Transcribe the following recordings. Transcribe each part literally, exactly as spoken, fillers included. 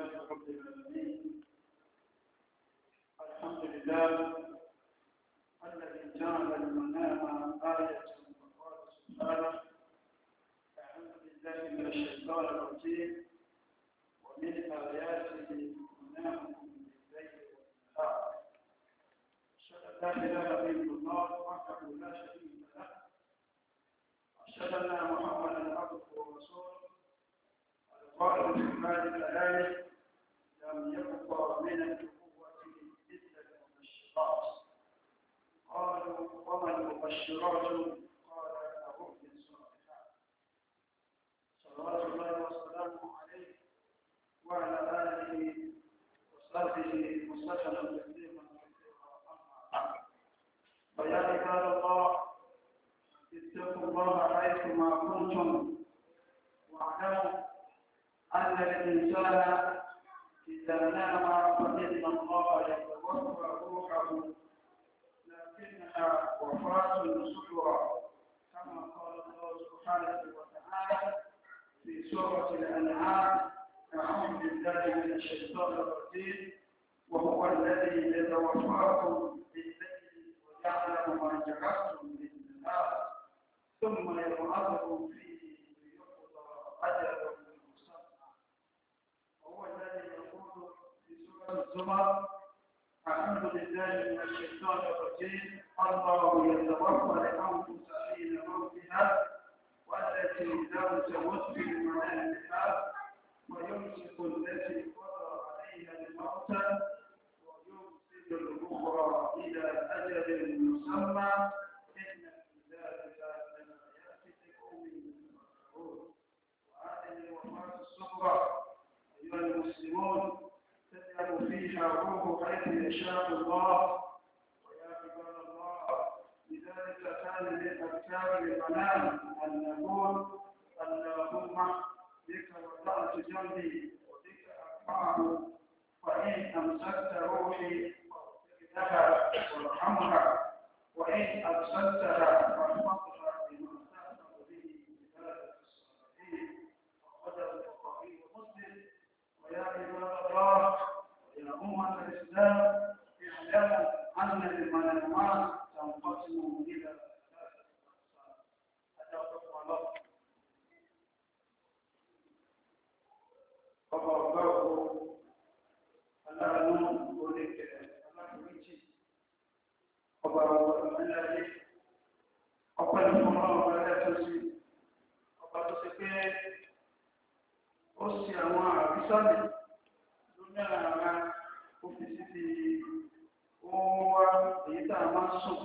لله رب العالمين. الحمد لله الذي جعل المنام آية وقال سبحانه أعوذ بالله من الشيطان الرجيم ومن آياته منامكم بالليل والنهار. أشهد أن لا إله إلا الله وحده لا شريك له أشهد أن محمدا عبده ورسوله القائل في بعض الآيات لم يبق من النبوة إلا المبشرات. قالوا وما المبشرات؟ قال الرؤيا الصالحات. صلوات الله وسلامه عليه وعلى آله وصحبه وسلم تسليما كثيرا. أما بعد فيا عباد الله اتقوا الله حيثما كنتم واعلموا أن الإنسان إذا نام فإن الله يتوفى روحه لكنها وفاة صغرى كما قال الله سبحانه وتعالى في سورة الأنعام أعوذ بالله من الشيطان الرجيم وهو الذي يتوفاكم بالليل ويعلم ما جرحتم بالنهار ثم يبعثكم فيه ليقضى أجل مسمى. وهو الذي يقول في سورة الزمر أعوذ بالله من الشيطان الرجيم الله يتوفى الأنفس حين موتها والتي لم تمت في منامها ويمسك التي قضى عليها الموت ويرسل الأخرى إلى أجل مسمى إن في ذلك لآيات لقوم يتفكرون. وهذه الوفاة الصغرى أيها المسلمون تذهب فيها الروح حيث يشاء الله. ويا عباد الله لذلك كان من أذكار المنام أن نقول اللهم بك وضعت جنبي وبك أرفعه وإن أمسكت روحي فاغفر لها وارحمها وإن أرسلتها فاحفظها بما تأمر به عبادك الصالحين. وقدر البخاري ومسلم. ويا عباد الله يا أمة الإسلام اعلموا أن المنامات تنقسم إلى ثلاثة أقسام. أتوقف الله ọba ọba ọkọ aláàánú oníkẹrẹ aláàforíjì ọba ọba ọmọláyé ọba ìfọwọ́ ọba ẹlẹ́tọ́sí ọba tó ṣe pé ó ṣe àwọn àrísàlẹ̀ lórí ara ó fi síbi ohun wa èyí tá a máa ń sùn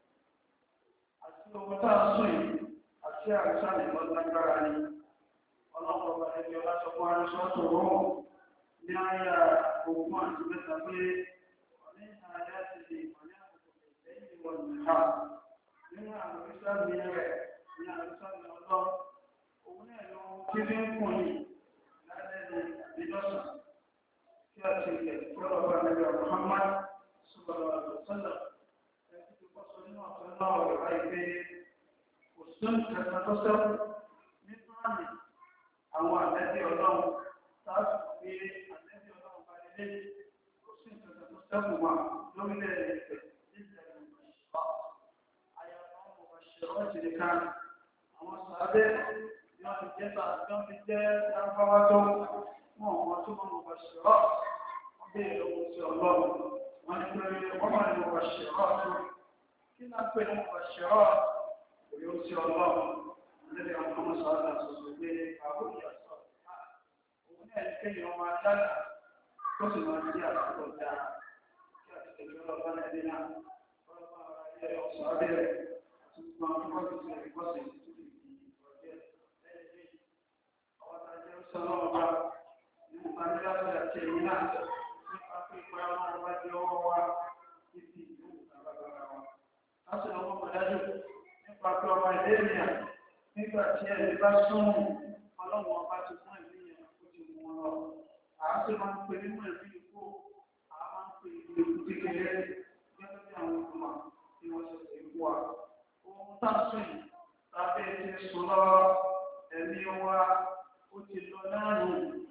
àti ohun tá a sùn yìí àti àrísàlẹ̀ lọ́lágbára ni. Ọlọ́run ọba ẹgbẹ́ ọlásọpọ̀ arúsọ́tò rọ́ọ̀ ní àyà ogún àti mẹ́ta pé ọ̀ní àyà ti lè ìpàdé àkókò lẹ́yìn ìwọ̀n nìha nínú àwọn ìsáàmì rẹ̀ ní àrùsáàmì ọlọ́ òun náà lọ kí ní ń kùn ní lálẹ́ ní ìdọ́sàn kí a ti lẹ̀ kí ọlọ́ba ẹgbẹ́ Muhammad sọ̀rọ̀ àlùsọ́lá ẹgbẹ́ tó kọ́ sọ nínú ọ̀sán náà rẹ̀ báyìí pé kò sún kẹta tó sẹ́kù nínú àmì àwọn àtẹ́tí ọlọ́run sáàtù pé àtẹ́tí ọlọ́run bá lé kò sí ìtọ́jú tó sẹ́kù wà lórílẹ̀ èdè nílẹ̀ ìgbà àyàfọ́ àwọn òṣèré ìṣẹ̀lẹ̀ kan àwọn sàádé bí wọ́n ti jẹ́ bá bí wọ́n ti jẹ́ láńfáwá tó wọ́n ọmọ tó mọ́ ọmọ òṣèré wọ́n bèèrè ohun sí ọlọ́run wọ́n ní pé wọ́n máa ní òṣèré tó kí náà pé ní òṣèré òyò sí ọlọ́run lẹ́yìn àwọn ọmọ sọ̀rọ̀ àṣọṣọ pé àwọn ìyàsọ̀ òun náà ní kéèyàn ọmọ adága tó sì máa ń di àtúntò dáa kí àti tẹ̀lé ọlọ́ba náà dé náà ọlọ́ba ara ilé ọ̀sán abẹ́rẹ́ àti gbogbo àwọn ọmọdé tó lè kọ́ sí ìtúlù ìdí ọ̀jẹ́ lẹ́yìn lẹ́yìn àwọn àtàjẹ́ ń sọ náà bá nínú aníláṣẹ àti ẹ̀yìn náà nípa pé ìpá ọlọ́run bá di ọwọ́ wa títí ìlú àbàbàrà wa. láti ọmọ mọ̀dájú nípa pé ọmọ ilé ènìyàn nígbà tí ẹni bá súnmù ọlọ́run ọba ti fún ẹ̀mí yẹn kó ti mú wọn lọ. àá sì máa ń pè nínú ẹ̀mí ikú àá máa ń pè ní ikú kékeré gẹ́gẹ́ bí àwọn ìgbìmọ̀ tí wọ́n ṣe pè kú wa. ohun tá a sùn yìí lábẹ́ ti sùn lọ ẹ̀mí wa ó ti lọ náà nù ṣùgbọ́n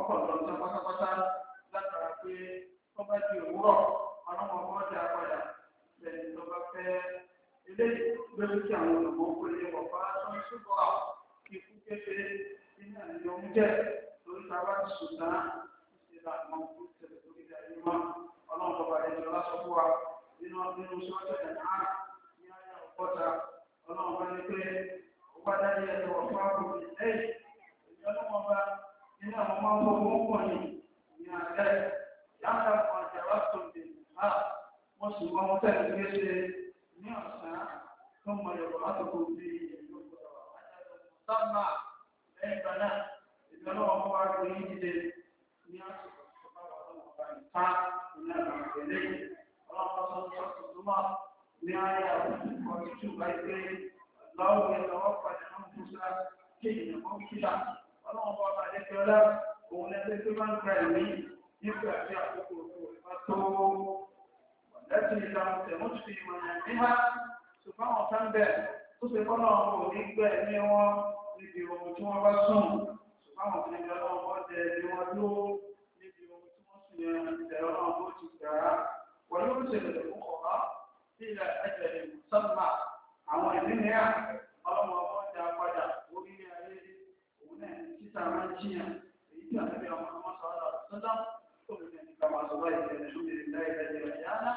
ọkọ̀ lọ́sẹ̀ pátápátá látara pé wọ́n bá di òwúrọ̀ ọlọ́mọ ọmọ ọjà padà lẹ́yìn tó bá fẹ́ ilé lórí tí àwọn olùkọ́ kò lè wọ̀ bá tó ń ṣùgbọ́n ikú kékeré nínú àlejò oúnjẹ lórí tá a bá ti sùn tán ìṣẹ̀lẹ̀ àwọn òkú tẹ̀lé lórí ayé mọ́ ọlọ́run bàbá ẹ̀jọ̀ lásán fún wa nínú nínú sọ́jọ́ ẹ̀ náà ní ayé ọ̀pọ̀ta ọlọ́run bá ní pé ó bá dájú ẹ̀jọ̀ wọ̀ fún àbúrò lẹ́yìn èyí ọlọ́run bá nínú àwọn máa ń bọ̀ wọ́n pọ̀ ní ní alẹ́ yàtọ̀ àwọn àjàrà tó dé náà wọ́n sì mọ ohun tẹ̀lé gbé ṣe ní ọ̀sán tó mọ yorùbá látòkò bí ìlú gbọdọ̀ àjàdọ̀ sábà lẹ́yìn ìgbà náà ìgbà náà wọ́n wá gbé yín dìde ní àsìkò tó bá wà lọ́wọ́ ọba ìta ìlú àgbà ìgbẹ́lẹ́ ọlọ́pàá sọ́dún sọ́dún tó máa ní ayé àwọn ọ̀tútù láìpẹ́ lọ́wọ́ ìlọ́wọ́ padà náà fún sá kéèyàn mọ́ kílà ọlọ́run bá ọba àdékẹ́ọ́lá òun lẹ́sẹ̀ tó máa ń gba ẹ̀mí nígbà tí àkókò òfin tó láti ìlànà tẹ̀wọ́n ti fi ìmọ̀ràn níhá ṣùgbọ́n àwọn kan bẹ̀ tó ṣe kọ́ náà kò ní gbẹ́ ní wọn níbi ohun tí wọ́n bá sùn ṣùgbọ́n àwọn kan ìgbà náà wọ́n tẹ̀ ní wọn ló níbi ohun tí wọ́n sùn yẹn ìtẹ̀rọ náà ló ti gbà á wọ́n yóò ṣẹlẹ̀ fún ọ̀rá sí ilẹ̀ ẹ̀jẹ̀ ìmùsọ́nà àwọn ìdí mìíràn ọlọ́mọ ọmọ dá padà orílẹ̀ ayé òun náà ní títà máa ń jiyàn èyí tí àtẹ́bí ọmọ ọmọ sọ̀rọ̀ sọ́dọ̀ tó lè ní ká máa sọ̀rọ̀ ìṣẹ̀lẹ̀ ṣúlẹ̀ ìdáyẹ̀dẹ̀ ìyáná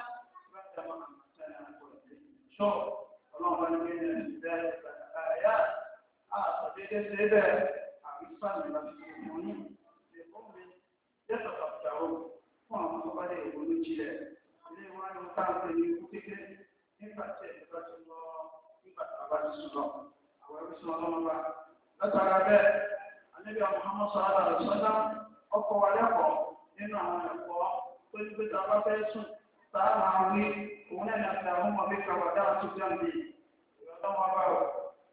sọ ọlọ́run ní bí ẹni bẹ ẹ̀yà àtọ̀dédé ṣe bẹ́ẹ̀ àbí sáàmì láti ṣe fún yín èkó mi yẹ́tọ̀ pàtàkì fún àwọn tó bá lè ronú jílẹ̀ ilé wa ni wọ́n táwọn ní ikú kékeré nígbà tí ẹ̀jẹ̀ bá ti lọ nígbà tí a bá ti sùn lọ àwọn ẹbí sùn ọlọ́run bá látara bẹ́ẹ̀ Ànábì Muhammad sallallahu alaihi wasallam ọkọ̀ wa lẹ́kọ̀ọ́ nínú àwọn ẹ̀kọ́ tó ní pé tá a bá fẹ́ sùn sáàmà wí òun náà láti àwọn ọmọ bí kàwádà tó jáde ìrọ̀lọ́wọ́ bá wọ̀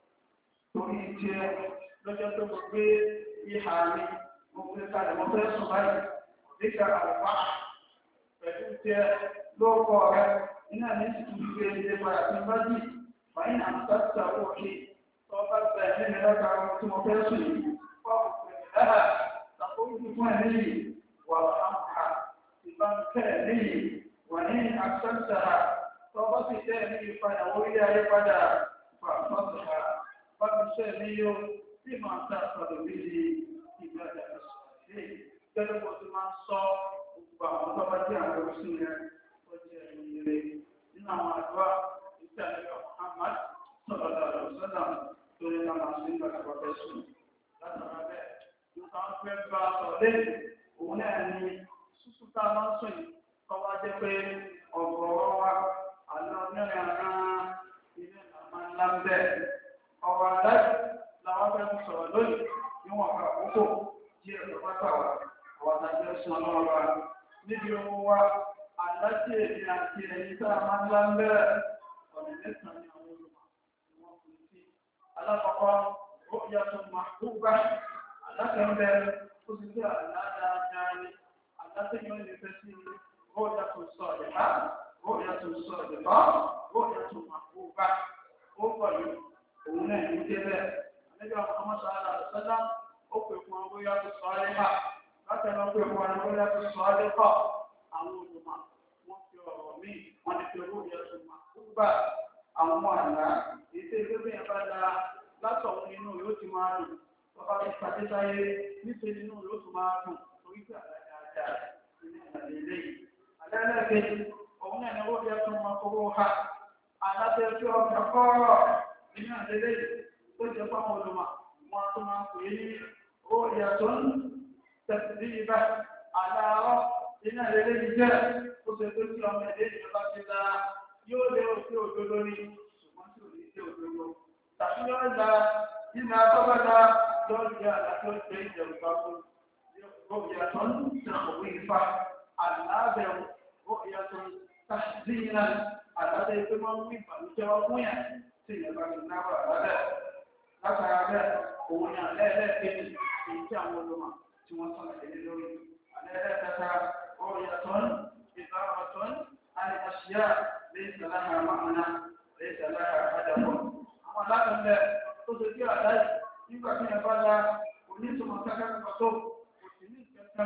torí jẹ́ lọ́jọ́ tó gbé ìhà mi mo fi kalẹ̀ mo fẹ́ sùn báyìí nígbà àlùfáà pẹ̀lú jẹ́ lóòkọ̀ rẹ iná ní tuntun gbé ilé padà tí bá dì fàyín àmúṣàtúnṣà òkè tó bá gba ẹ̀mí mi lọ́ta ohun tí mo fẹ́ sùn yìí fọ́ọ̀mù pẹ̀lú ẹ̀hà tàbí fún ẹ̀ níyì wà láǹkà ìbánkẹ́ níyì wà ní àṣàṣàrà tọ́wọ́ sì tẹ́ ní ìpadà orílẹ̀ ayé padà pàṣẹ pàṣẹ ní yóò tí máa ta sọ̀rọ̀ méjì ìgbàdà ṣe gẹ́gẹ́ bó ti máa ń sọ gbogbo àwọn tọ́wọ́ tí àwọn oṣù rẹ̀ tó jẹ́ ìrere nínú àwọn àdúrà ìgbà nígbà Muhammad sọ̀rọ̀ lọ́dọ̀ sọ́dà tó ní ká máa ṣe ń gbàgbà pàpẹ́ sùn látara bẹ́ẹ̀ nípa ń fẹ́ bá sọ̀rọ̀ lẹ́yìn òun náà ní súsú tá a máa ń sùn yìí tọ́wọ́ jẹ́ pé ọ̀gọ̀ọ̀rọ̀ wa àlọ́ mẹ́rin àná ilé ìlànà ńlá ń bẹ̀. ọ̀rọ̀ àdáyé làwọn fẹ́ fi sọ̀rọ̀ lónìí níwọ̀n ká àkókò díẹ̀ tó bá gbà wá àwọn àtàjọ ẹ̀sùn ọlọ́run wa níbi ohun wa àdájì èdè àti ẹ̀yìn tá a máa ńlá ń bẹ̀. ọ̀nà mẹ́sàn-án ni àwọn olùmọ̀ ni wọ́n fi sí. alákọ̀ọ́kọ́ ó yàtọ̀ màkúgbà alákẹ́ńbẹ́ ó ti gbé àlá dáadáa ní alákẹ́yìn ó lè fẹ́ sí ilé. رؤية صالحة رؤية صادقة رؤية محبوبة وقال هنا يجب النبي محمد صلى الله عليه وسلم أقف رؤية صالحة حتى نقف رؤية صادقة أقول ما ممكن رمي ونقف رؤية محبوبة أو مالا يتجب أن يبدأ لا تؤمن إنه يتمانى فقد استطيع مثل إنه يتمانى ويجب أن يجب lẹ́lẹ́kejì òun náà ni ó yẹ kó máa fowó ha aláṣẹ tí ọkọ̀ kọ́rọ̀ nínú àdélé tó jẹ́ fáwọn olùmọ̀ wọn tó máa pè é ní ó yẹ tó ń tẹ̀sí ibà aláàárọ̀ nínú àdélé yìí jẹ́ ó ṣe tó tí ọmọ ẹ̀dẹ́ ìjọba ti da yóò lé òkè òdodo ní ṣùgbọ́n tí ò ní ṣe òdodo tàbí yóò da nínú atọ́gbàdá yóò jẹ́ àlàfo ìgbé ìjẹ̀bùbá fún ó yẹ tó ń tẹ̀sí ìfà aláàbẹ̀wò رؤية تحزينا على ذلك المؤمن فالجوابيا سيما النار هذا لا تعالى هنا لا لا كن إن تعملوا ثم صنع الدنيا على لا تتا رؤية إضافة عن أشياء ليس لها معنى ليس لها هدف أما لا تنسى تستطيع ذلك يمكن أن يقال ونسوا من كان فتوب وسنين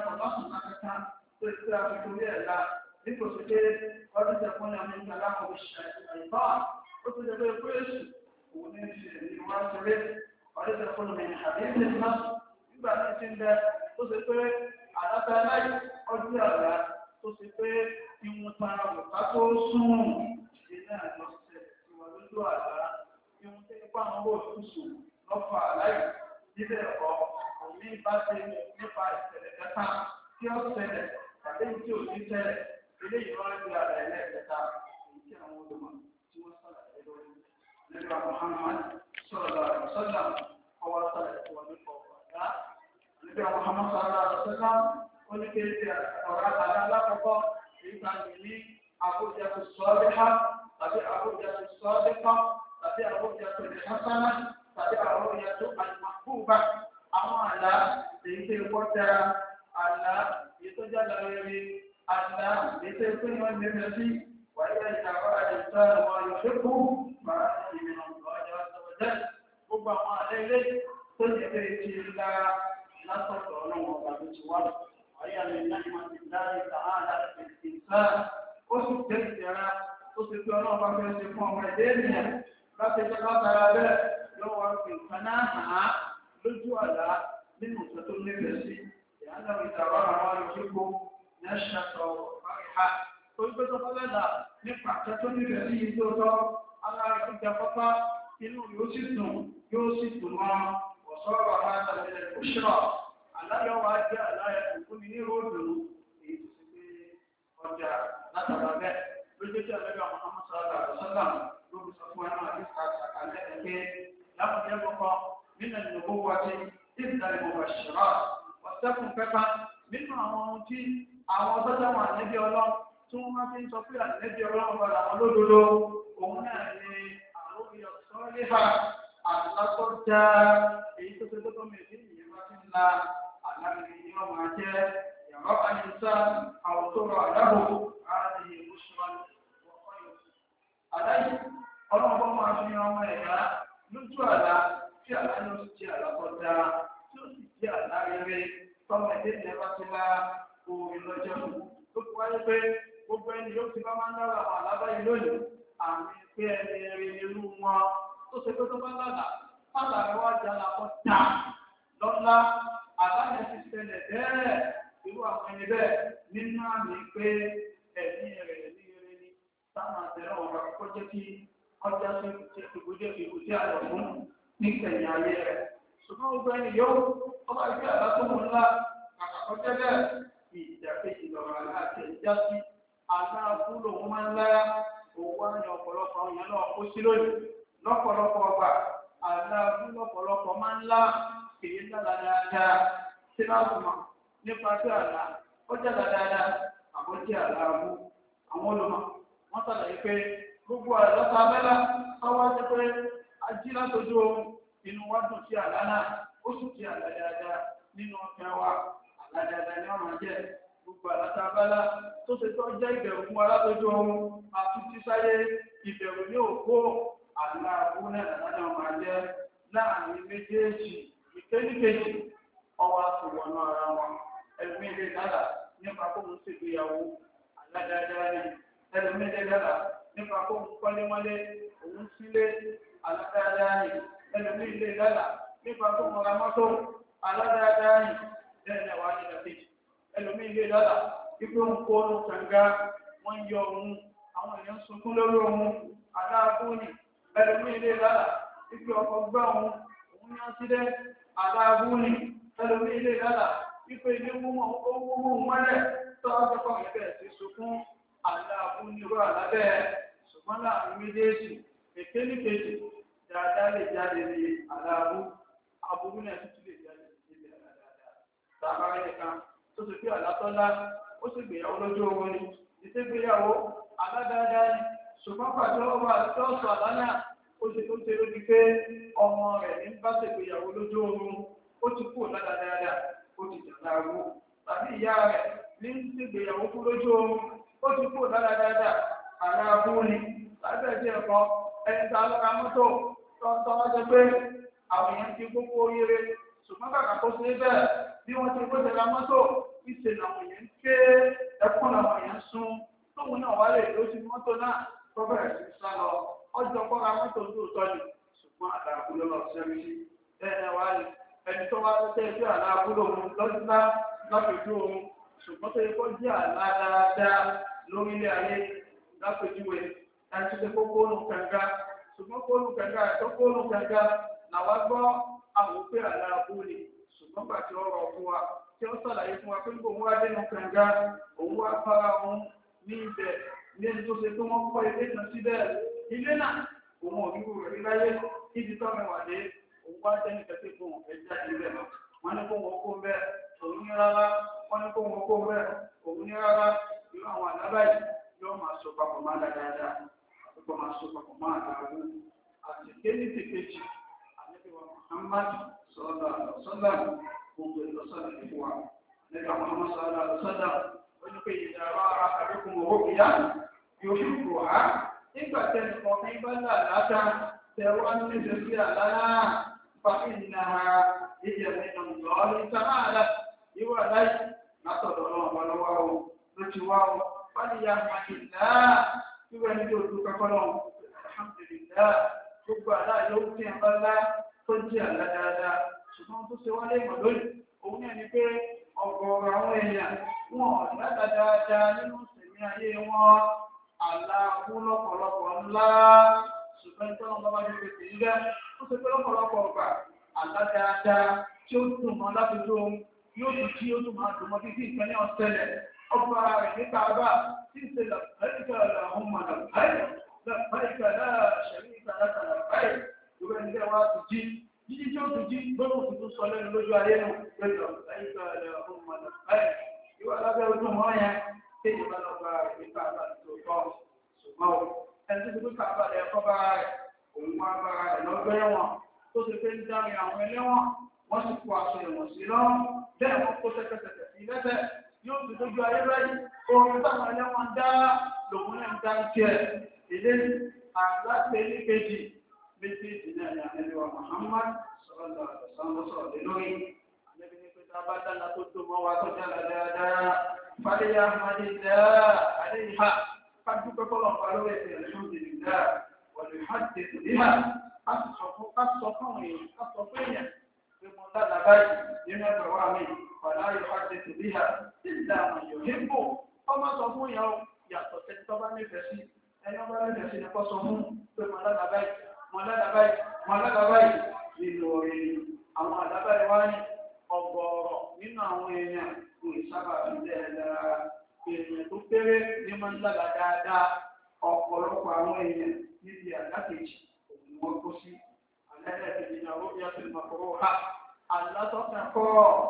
ti torí ẹ̀ la nípò sí pé ọdún tẹ fún ẹni ní aláwọ̀ ìṣẹ̀ àìtọ́ ó ti dẹ̀ pé pé èsù òun ní ti ní wá sílé ọdún tẹ fún ẹni àdéhùn náà nígbà tí ti ń bẹ tó ṣe pé àdáta láì ọdún àgbà tó ṣe pé ìwọ̀n tan àwòká tó sún ìdílé àjọ ṣẹ̀ ìwà lójú àgbà ìwọ̀n tẹ́ ipá àwọn òṣùṣù lọ́fà láì níbẹ̀ ẹ̀kọ́ òní bá ṣe nípa ìṣẹ̀lẹ̀ kẹta tí ó ṣẹlẹ̀ tàbí tí ò ní ṣẹlẹ̀ eléyìí wá ní ara ẹlẹ́ẹ̀kẹta èyí tí àwọn olùmọ̀ tí wọ́n ṣàlàyé lórí nípa Muhammad sọ̀rọ̀ àṣọ́jà ọwọ́ ṣàlàyé wọn nípa ọ̀gá nípa Muhammad sọ̀rọ̀ àṣọ́jà ó ní kéde ọ̀rá àlá alákọ̀ọ́kọ́ èyí tá a lè ní àbójà tó sọ ọ́ bíhá tàbí àbójà tó sọ ọ́ bíkọ́ tàbí àbójà tó lè hásánà tàbí àbójà tó àlùmọ̀kúùbà àwọn àlá èyí tó ń kọ́ tẹ́ra àlá èyí tó jáde lórí àlá èyí tó ń pín ní wọ́n gbé sí wáyé ìjàmbá àdìsá àwọn yòókù máa ń ṣe ìrìnà ọjọ́ ọjọ́ gbogbo àwọn àlá ilé tó yẹ kí ti lára látọ̀tọ̀ ọlọ́run ọba tó ti wá wáyé àlẹ́ náà máa ti dárí sàhánà ìsá ó sì tẹ́ ìjẹra tó ti pé ọlọ́run bá fẹ́ ṣe fún ọmọ ẹ̀dẹ́ ènìyàn láti jẹ́ látara bẹ́ẹ̀ yóò wá fi nǹkan náà hàn án lójú àlá nínú ìtọ́ tó nífẹ̀ẹ́ sí ìyáàlá ìtàwá àwọn olùkíkó ní ẹ̀ṣẹ̀tọ̀ ọ̀fáìhá tó gbé tó fọ́lẹ́ dà nípa àtẹ tó nífẹ̀ẹ́ sí yìí tó tọ́ alára tó jẹ pápá inú yóò sì dùn yóò sì dùn mọ́ ọ̀sọ́rọ̀ àtàlẹ̀ òṣìṣọ́ aláyọ̀wá jẹ́ aláyẹ̀ òkúni ní ròdù èyí tó ti gbé ọjà látara bẹ́ẹ̀ lójú tí àlẹ́bí àwọn ọmọ sọ́dà àdùsọ́dà ló fi sọ fún ẹnu àdìsá àkàlẹ́ ẹgbẹ́ láwùjẹ́ kọ́kọ́ nínú ìnáwó ti ìdílé ìmọ̀wá ṣẹ̀rọ̀ ọ̀sẹ̀kùn pẹ́pà nínú àwọn ohun tí àwọn sọ́jà wọn ànẹ́bí ọlọ́run tí wọ́n máa fi ń sọ pé ànẹ́bí ọlọ́run padà wọn lódodo òun náà ní àwọn ìyọ̀sọ́ léfà àtúntàkọ́jà èyí tó ṣe tó tó mẹ́rin ìyẹn bá ti ń la àlàyé ni wọ́n máa jẹ́ yàrá àyíṣà àwọn tó rọ àdábò àti ìmúṣọ́ni wọ́pọ̀ yòó. àdáyé ọlọ́run máa fi ọmọ ẹ̀yà lójú àlá tí àlá yóò sì jẹ́ àlá tó dáa tí ó sì jẹ́ àlá rere tọ́mọ ẹ̀dẹ́ ìyẹn bá ti lá orin lọ́jọ́ fún tó fi wáyé pé gbogbo ẹni yóò ti bá máa ń dára àwọn àlábáyé lónìí àmì pé ẹni rí irú wọn tó ṣe pé tó bá lálàá lálàá rẹ wá jẹ́ àlá tó dáa lọ́lá àlá yẹn ti ṣẹlẹ̀ bẹ́ẹ̀ irú àwọn ẹni bẹ́ẹ̀ nínú àmì pé ẹ̀mí rẹ̀ ní rere ni táwọn àtẹ̀rẹ̀ ọ̀rọ̀ kọjá kí ọjà sí ìbùdó ìbùdó àlọ́ fún nígbẹ̀yìn ayé rẹ̀. ṣùgbọ́n gbogbo ẹni yóò ọba ìgbé àlá tó mú ńlá àkàkọ́jẹ́ bẹ́ẹ̀ bí ìdàkejì lọ́rọ̀ aláàtì ẹ̀já sí aláàbù lòun máa ń láyà òun wá ní ọ̀pọ̀lọpọ̀ àwọn èèyàn náà kó sí lónìí lọ́pọ̀lọpọ̀ ọgbà aláàbù lọ́pọ̀lọpọ̀ máa ń lá èyí ńlá dáadáa sí láàbùmọ̀ nípa tí àlá ọjà dáadáa àbọ̀jẹ́ aláàbù àwọn olùmọ̀ wọ́n sàlàyé pé gbogbo àlọ́ta abẹ́lá káwá jẹ́ pé ají látọjú ohun inú wa dùn sí àlá náà ó sì jẹ́ àlá dáadáa nínú ọ̀fẹ́ wa àlá dáadáa ní ọ̀nà jẹ́ gbogbo àlọ́ta abẹ́lá tó ṣe tó jẹ́ ìbẹ̀rù fún wa látọjú ohun àti tíṣáyé ìbẹ̀rù ní òkú àlá àbúrò náà dáadáa máa jẹ́ láàrin méjèèjì ìkéníkejì ọwọ́ àtúwọ̀nà ara wọn ẹlòmí ilé dára nípa kó ń ṣègbéyàwó àlá dáadáa ní ẹlòmí ilé dára nípa kó ń kọ́lé mọ́lé òun sílé aládáadáa ní ẹlòmí ilé dára nípa kó ń ra mọ́tò aládáadáa ní lẹ́yìn àwọn àjẹjẹsí ẹlòmí ilé dára ipò ń kó ní kànga wọ́n yọ òun àwọn èèyàn sunkún lórí òun aláàbò ní ẹlòmí ilé dára ipò ọkọ̀ gbá òun òun ní ásídẹ́ aláàbò ní ẹlòmí ilé dára ipò ilé wúmọ̀ owó mọ́lẹ̀ tó ọjọ́ kan ìbẹ̀rẹ̀ sí sunkún aláàbò ní irú àlábẹ́ ṣùgbọ́n láàrin méjèèjì èké ní kejì dáadáa lè jáde ní aláàbò aburú náà títí lè jáde ní ilé dáadáa. Sàmárì nìkan tó ti fi àlátọ́lá ó sì gbéyàwó lójú owó ni ìṣègbéyàwó aládáadáa ni ṣùgbọ́n pàtó ọba àti ọ̀sọ̀ àlánà ó ṣe tó ṣe lójú pé ọmọ rẹ̀ ní bá ṣègbéyàwó lójú oorun ó ti kú dáadáa ó ti jà láàrú tàbí ìyá rẹ̀ ní ṣègbéyàwó kú lójú oorun ó ti kú dáadáa aláàbò ni tàbí ẹ̀jẹ̀ ẹ̀kọ́ ẹni tá a lọ́ra mọ́tò tọ́ wá jẹ pé àwọn èèyàn ti gbogbo oríire ṣùgbọ́n kàkà kó ṣe bẹ́ẹ̀ bí wọ́n ti gbọ́dọ̀ ra mọ́tò ìṣe làwọn èèyàn ń ké ẹkún làwọn èèyàn ń sun tóun náà wálé lóṣù mọ́tò náà tó bẹ̀rẹ̀ sí sá lọ ọjọ́ kọ́ra mọ́tò tó tọ́jú ṣùgbọ́n àdàkú ló lọ sẹ́rí sí ẹ̀ wá ní ẹni tó wá tẹ́ ẹjọ́ àdàkú lòun lọ́dúnlá lápẹ̀jú òun ṣùgbọ́n tó yẹ kó jẹ́ àlá dáadáa lórílẹ̀ ayé lápẹ̀júwe ẹni tó kó kóònù kànga ṣùgbọ́n kóònù kànga tó kóònù kànga làwa gbọ́ àwọn òpè àlá abúlé ṣùgbọ́n pàtó ọ̀rọ̀ fún wa tí ó sàlàyé fún wa pé nígbà òun wá dénú kànga òun wá fara òun ní ibẹ̀ ní ẹni tó ṣe pé wọ́n kọ́ ilé kan síbẹ̀ ilé náà òun ò ní wù rẹ̀ láyé níbi tó mẹ́wàá dé òun wá jẹ́ nìkan tí kò wọ́n fẹ́ jáde níbẹ̀ náà wọ́n ní kó wọ́n kó bẹ́ẹ̀ òun ní rárá wọ́n ní kó wọ́n kó bẹ́ẹ̀ òun ní rárá irú àwọn àdábà yìí yóò máa so papọ̀ máa dáadáa yóò máa so papọ̀ máa dáadáa àti kéde tèkejì àlejò Muhammad sọlá sọlá gbogbo ìlọsọlá ìfún wa àlejò Muhammad sọlá sọlá ó ní pé ìdára àdékùn owó kìíyà yóò fi kù á nígbà tẹnu kọ̀ọ̀kan bá là látà tẹ̀wọ́n ní ìdẹ́sí àlàyé فإنها هي من الله تعالى يوالي نصدر الله ولواه نجواه فليحمد الله يوالي يوالي كفلهم الحمد لله gbogbo àlá yóò fi hàn bá tó jẹ́ àlá dáadáa ṣùgbọ́n tó ṣe wálé ìmọ̀ lónìí òun náà ni pé ọ̀gọ̀ọ̀rọ̀ àwọn èèyàn wọn ọ̀dà dáadáa nínú ìsẹ̀mí ayé wọn àlá kú lọ́pọ̀lọpọ̀ ńlá ṣùgbọ́n ìtọ́nà bàbá yóò fi tèyí dẹ́ ó ṣe pé lọ́pọ̀lọpọ̀ ọgbà àlá dáadáa tí ó dùn mọ́ lábẹ́jọ́ yóò tún tí ó tún máa dùn mọ́ títí ìpín ní ọ̀sẹ̀lẹ̀ ọgbà rẹ̀ nípa bá tí ń ṣe lọ́pẹ̀lẹ́kẹ̀ làwọn mọ̀ lọ́pẹ̀lẹ́ lọ́pẹ̀lẹ́kẹ̀ láṣẹ̀rí ìtàlákà lọ́pẹ̀lẹ́ ìwé ẹni bẹ́ẹ̀ wá tún jí jíjí tí ó tún jí gbọ́dọ̀ tuntun sọ lẹ́nu lójú ayé nù pé lọ́pẹ̀lẹ́kẹ̀ làwọn mọ̀ lọ́pẹ̀lẹ́ ìwé alábẹ́ ojú mọ́ yẹn kéde bá lọ́gbà rẹ̀ nípa bá tó tọ́ ṣùgbọ́n ẹni tó ti pé káàbà rẹ̀ kọ́ bá rẹ̀ òun wá bá rẹ̀ lọ́gbẹ́ wọn tó ti pé ń dárí àwọn ẹlẹ́wọ̀n wọ́n sì kó aṣọ ìwọ̀n sí lọ́rùn bẹ́ẹ̀ wọ́n kó tẹ́tẹ́tẹ́tẹ́ sí lẹ́sẹ̀ yóò ti dójú ayé báyìí orin táwọn ẹlẹ́wọ̀n dá lòun náà ń dá tiẹ̀ èdè àgbàgbé ní kejì méjèèjì náà ní àlejò Muhammad sọlá sọlá lé lórí àlejò ní pé tá a bá dáná tó tó mọ́ wa tó dáná dáadáa fàdéyà àmàdéjà àdéhà kájú pẹ́kọ́ lọ́pàá lórí ẹ̀sẹ̀ alhamdulillah wal muhaddith biha ká sọ fún ká sọ fún èèyàn ká sọ fún èèyàn pé mo dáná báyìí nínú ẹgbẹ̀ wá mi wàlá yuhaddith biha illa man yuhibbu ọmọ sọ fún yẹn yàtọ̀ tẹ́tí tọ́ bá nífẹ̀ẹ́ sí ẹni ọba nífẹ̀ẹ́ sí ni kọ́ sọ fún pé mo dáná báyìí mo dáná báyìí mo dáná báyìí nínú orin àwọn àdábáyé wá ní ọgọ́rọ̀ nínú àwọn èèyàn kò sábà fi dẹ́ẹ̀dára èèyàn tó kéré ní máa ń lága dáadáa ọ̀pọ̀lọpọ̀ àwọn èèyàn níbi àdákejì òun ni wọ́n kó sí àlẹ́lẹ́kejì ní àwọn òbí àfihàn àkọ́rọ́ ha alátọ́kẹ́kọ́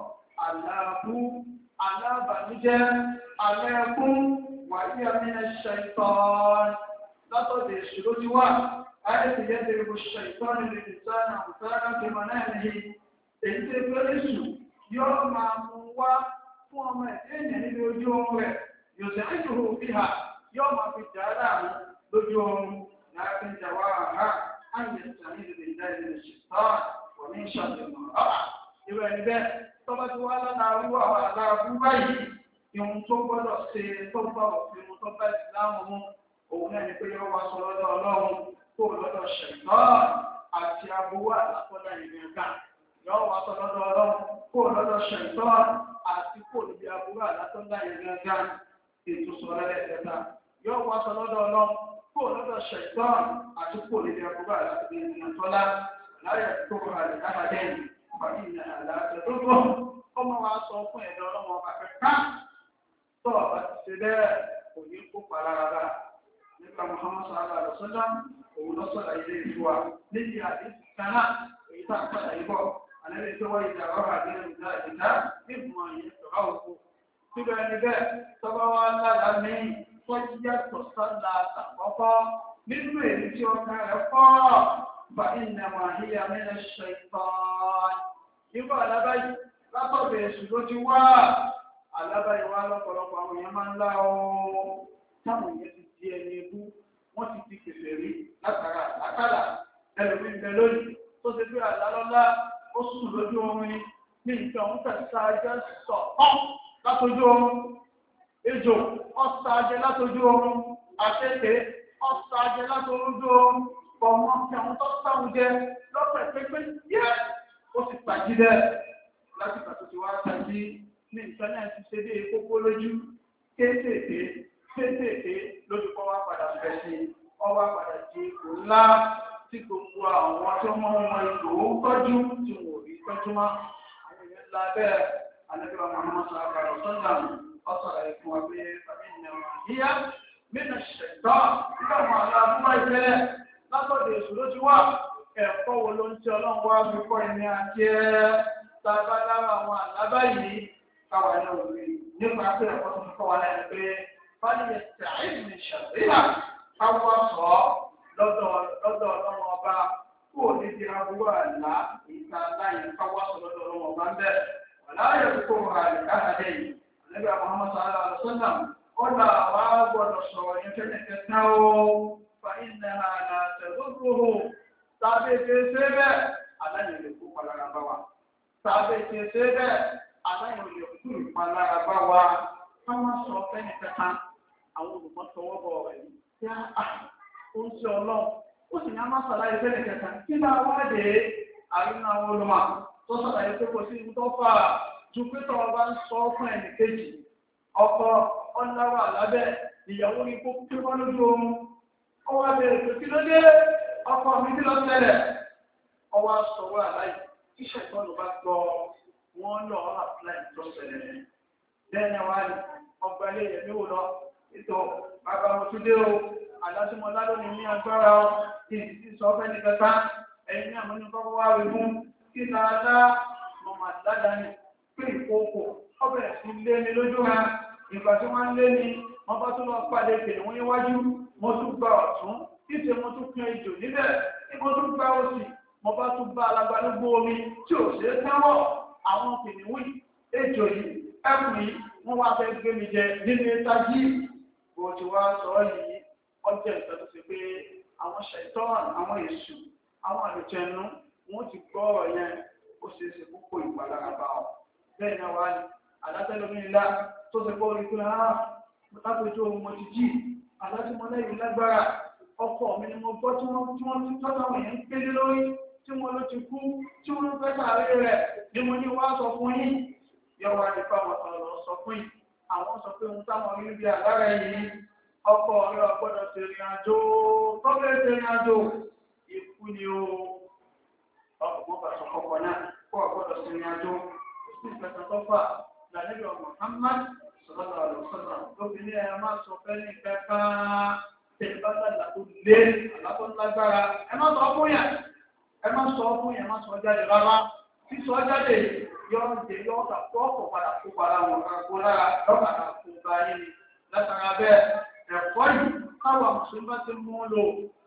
aláàbù alábànújẹ́ alẹ́kún wàyí àmìnà ṣẹ̀tọ́n látọ̀dẹ̀ ìṣòro ti wà ayé ti yẹ́ tẹ̀lé bó ṣẹ̀tọ́n ní lè sáà àwùsára fi mọ̀ náà nìyí èyí tẹ́ fẹ́rẹ́ sùn yóò máa mú wá fún ọmọ ẹ̀dẹ́ ènìyàn níbi ojú oorun rẹ̀ yóò sì ń yòó bí ha yóò máa fi jà á láàmú lójú oorun láti ń jà wá àhá àyè ìtàn ìdílé ìdá ìdílé ṣètọ́n wọ́n ní ìṣàlẹ̀mọ̀ ọ̀hà ìwé ẹni bẹ́ẹ̀ tọ́ba ti wá lọ́nà arúgbó àwọn aláàbú báyìí ìhun tó gbọ́dọ̀ ṣe tó bá òfin mu tó bá ìsìlámù mu òun náà ní pé yóò wá sọ lọ́dọ̀ ọlọ́run kó lọ́dọ̀ ṣètọ́n àti aburú àlàkọ́dà ìrìn kan yóò wá sọ lọ́dọ̀ ọlọ́run kó lọ́dọ̀ ṣètọ́n àti kó níbi aburú àlàkọ́dà ìrìn kan ètò sọ̀rọ̀ ẹ̀ẹ́dẹ́ta yóò wá sọ lọ́dọ̀ ọlọ́run kó lọ́dọ̀ ṣètọ́n àti kó níbi aburú àlàkọ́dà ìrìn tọ́lá láyé tó kọ́ àlè káàdẹ́yìn fàyín àlàkẹ́ tó tó ọmọ wa sọ fún ẹ̀dọ́ ọlọ́run ọba kẹta tó ọba ti ṣe bẹ́ẹ̀ kò ní kó palára nípa Muhammad sallallahu alaihi wasallam òun lọ sọ̀rọ̀ ilé ìfúwa níbi àdéhùn kaná èyí tá a padà yìí bọ̀ àlẹ́ tó wáyé ìjà ọ̀rọ̀ àdéhùn ìjà ìjà ìgbìmọ̀ yìí sọ̀rọ̀ òkú síbẹ̀ ẹni bẹ́ẹ̀ tọ́ba wa lára mi tọ́jú yàtọ̀ sọ́la àkọ́kọ́ nínú èyí tí ọkàn rẹ̀ pọ̀ fàyínàmà híyà mẹ́lẹ̀ ṣẹ̀tọ́n nígbà alábáyé látọ̀bẹ̀ èṣù ló ti wá alábáyé wá lọ́pọ̀lọpọ̀ àwọn èèyàn máa ń lá ọ́ táwọn èèyàn ti di ẹni ebú wọ́n ti di kèfèrí látara àkàlà ẹlòmí ń bẹ lónìí tó ṣe pé àlálọ́lá ó sùn lójú orin ní nǹkan òun tẹ̀síta ajá sọ̀ ọ́ látọ̀ látọjú oorun ejò ọ̀sà jẹ látọjú oorun àtẹ̀tẹ̀ ọ̀sà jẹ látọjú oorun ọmọ tí àwọn tó sáwọn jẹ lọ́pẹ̀ pépé yẹ ó sì pàjí dẹ láti pàtó ti wá sáájú ní nǹkan náà ti ṣe dé kókó lójú kéékèèké kéékèèké lójú kọ́ wá padà fẹ́ sí ọwọ́ padà di ipò ńlá tí gbogbo àwọn tó mọ ọmọ ìlú tọ́jú tí wọ́n rí tọ́jú mọ́ àwọn èèyàn ńlá bẹ́ẹ̀ alẹ́bíwá Muhammad sallallahu alaihi wasallam ọ̀sọ̀rọ̀ ẹ̀fún wa pé bàbá ìnáwó àdíyá mínà ṣẹ̀tọ́ nígbà wọn àlọ́ àbúrò ìfẹ́lẹ́ látọ̀dọ̀ èṣù ló ti wá ẹ̀kọ́ wo ló ń tẹ ọlọ́run wá fi kọ́ ẹni àti ẹ́ tábà lára àwọn àlábá yìí káwa náà wò rí nípa pé ẹ̀kọ́ tó fi kọ́ wa lẹ́nu pé fáyẹ̀ tàìmù ní ṣàríyà káwọ́ sọ lọ́dọ̀ lọ́dọ̀ ọlọ́run ọba kó o ní di aburú àlá ìta láyé káwọ́ sọ lọ́dọ̀ ọlọ́run ọba ń bẹ̀ wàláyé kókó àlè káàdé yìí àlẹ́bí Muhammad sallallahu alaihi wasallam ó là wá gbọ́dọ̀ sọ̀rọ̀ yẹn kẹ́kẹ́ o فإنها لا تضره tàbí ṣe bẹ́ẹ̀ aláyọ̀ lè kó palára bá wa tàbí ṣe bẹ́ẹ̀ aláyọ̀ lè kó ìpalára bá wa ká má sọ fẹ́ni kẹta àwọn olùmọ̀sọ̀wọ́ bọ̀ rẹ̀ yìí kí á ó ń ṣe ọlọ́run ó sì ní a máa ṣàlàyé fẹ́ni kẹta kí bá wá dé àrínú àwọn olùmọ̀ tó ṣàlàyé pé kò sí ibi tó fà ju pé tọ́wọ́ bá ń sọ fún ẹnì kejì ọkọ ọ̀nàwà lábẹ́ ìyàwó ní kó kí wọ́n lójú oorun ọwọ́ abẹ́rẹ́ tó kí ló dé ọkọ mi kí ló tẹ́lẹ̀ ọwọ́ sọ̀rọ̀ àláyé tíṣà ìtọ́nù bá gbọ́ wọn lọ àpláì tó ṣẹlẹ̀ lẹ́yìn wa ni ọgbà ilé yẹn níwò lọ ètò bàbá mo tún dé o àlásìmọ́ lálónì ní agbára ọ kí n ti sọ fẹ́ ní kẹta ẹ̀yin ní àmọ́ ní kọ́kọ́ wá wí fún kí dáadáa mo mà dáadáa ní pé ìkókò ọbẹ̀ sí lé mi lójú ha ìgbà tí wọ́n ń lé ní wọ́n bá tún lọ pàdé kìnìún wọn níwájú mo tún gba ọ̀tún títí mo tún pín ejò níbẹ̀ tí mo tún gba òsì mo bá tún bá alágbálúgbó omi tí ò ṣeé tẹ́wọ̀ àwọn kìnìún yìí ejò yìí ẹkùn yìí wọ́n wá fẹ́ gbé mi jẹ nínú ìtají bó ti wá sọ yìí ọjọ́ ìtọ́ tó ṣe pé àwọn ṣẹ̀tọ́n àwọn èṣù àwọn àlùjẹnu wọ́n ti gbọ́ ọ̀rọ̀ yẹn ó ṣeé ṣe púpọ̀ ìpalára bá ọ bẹ́ẹ̀ náà wá ní àdátẹ́lómìnira tó ṣe pé orí kúlẹ̀ á látọjú ohun mo ti jí alátìmọ́lẹ́yìn lágbára ọkọ mi ni mo gbọ́ tí wọ́n tí wọ́n ti tọ́jú àwọn èèyàn ń gbélé lórí tí wọ́n ló ti kú tí wọ́n ló fẹ́ sàárè rẹ̀ ni mo ní wá sọ fún yín yọwọ́ àdìpá wọn ọ̀rọ̀ sọ fún yín àwọn sọ pé ohun táwọn rí bí alára yìí ọkọ rẹ̀ ọgbọ́dọ̀ tẹ̀rìn àjò tọ́bẹ̀ tẹ̀rìn àjò ikú ni o ọkọ̀ bàtọ̀ ọkọ̀ náà kó ọgbọ́dọ̀ tẹ̀rìn àjò òsì ìfẹsẹ̀ tọ́fà lànàbí ọmọ Muhammad sọlọ́dọ̀ àlùsọ́nà lóbìnrin ẹ̀ máa sọ fẹ́ ní kẹta tẹ̀lé bá dàgbà tó lé àlàkó lágbára ẹ má sọ fún yẹn ẹ má sọ fún yẹn má sọ jáde rárá tí sọ jáde yọ ọdẹ yọ ọkà tó ọkọ̀ padà kó padà wọn ká kó lára lọ́kàtà kó bá yín ni látara bẹ́ẹ̀ ẹ̀fọ́ yìí káwọn mùsùlùmí bá ti mú lò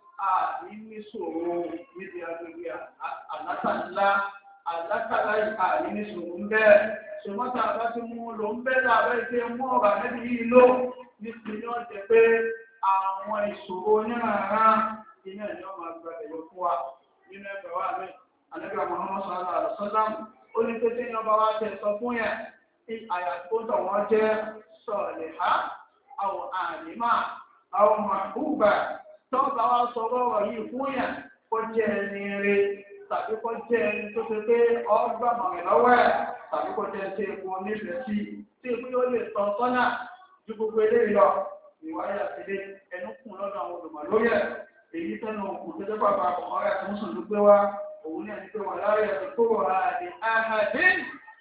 àní ní sòrò níbi agbègbè àlátà ńlá àlátàlá àní ní sòrò ń bẹ́ẹ̀ sòmọ́tà bá ti mú lò ń bẹ́ẹ̀ lábẹ́ ìṣe mú ọ̀rọ̀ àmẹ́bí yìí lò ní ìpínlẹ̀ ọ̀jẹ̀ pé àwọn ìṣòro onírànrà iná ẹ̀ ní ọmọ àgbà ẹ̀yọ fún wa nínú ẹgbẹ̀ wa mi àlẹ́bí Muhammad sallallahu alaihi wasallam ó ní pé tí iná bá wá tẹ̀ sọ fún yẹn tí àyà tó tọ̀ wọ́n jẹ́ sọ̀lẹ̀há àwọn ànímà àwọn màkúgbà tó bá wá sọ lọ́rọ̀ yìí fún yẹn kó jẹ́ ẹni rere tàbí kó jẹ́ ẹni tó ṣe pé ọgbà mọ̀rìn lọ́wọ́ ẹ̀ tàbí kó jẹ́ ṣe epo nífẹ̀ẹ́ sí tí ìpín yóò lè tọ́ sọ́nà ju gbogbo eléyìí lọ ìwáyà sílé ẹnu kùn lọ́dọ̀ àwọn olùmọ̀ lórí ẹ̀ èyí tẹ́nu òkú tó jẹ́ bàbá ọ̀rẹ́ tó ń sùn ló gbé wá òun ní ẹni pé wà láyé ẹ̀sìn tó wà ní ahadin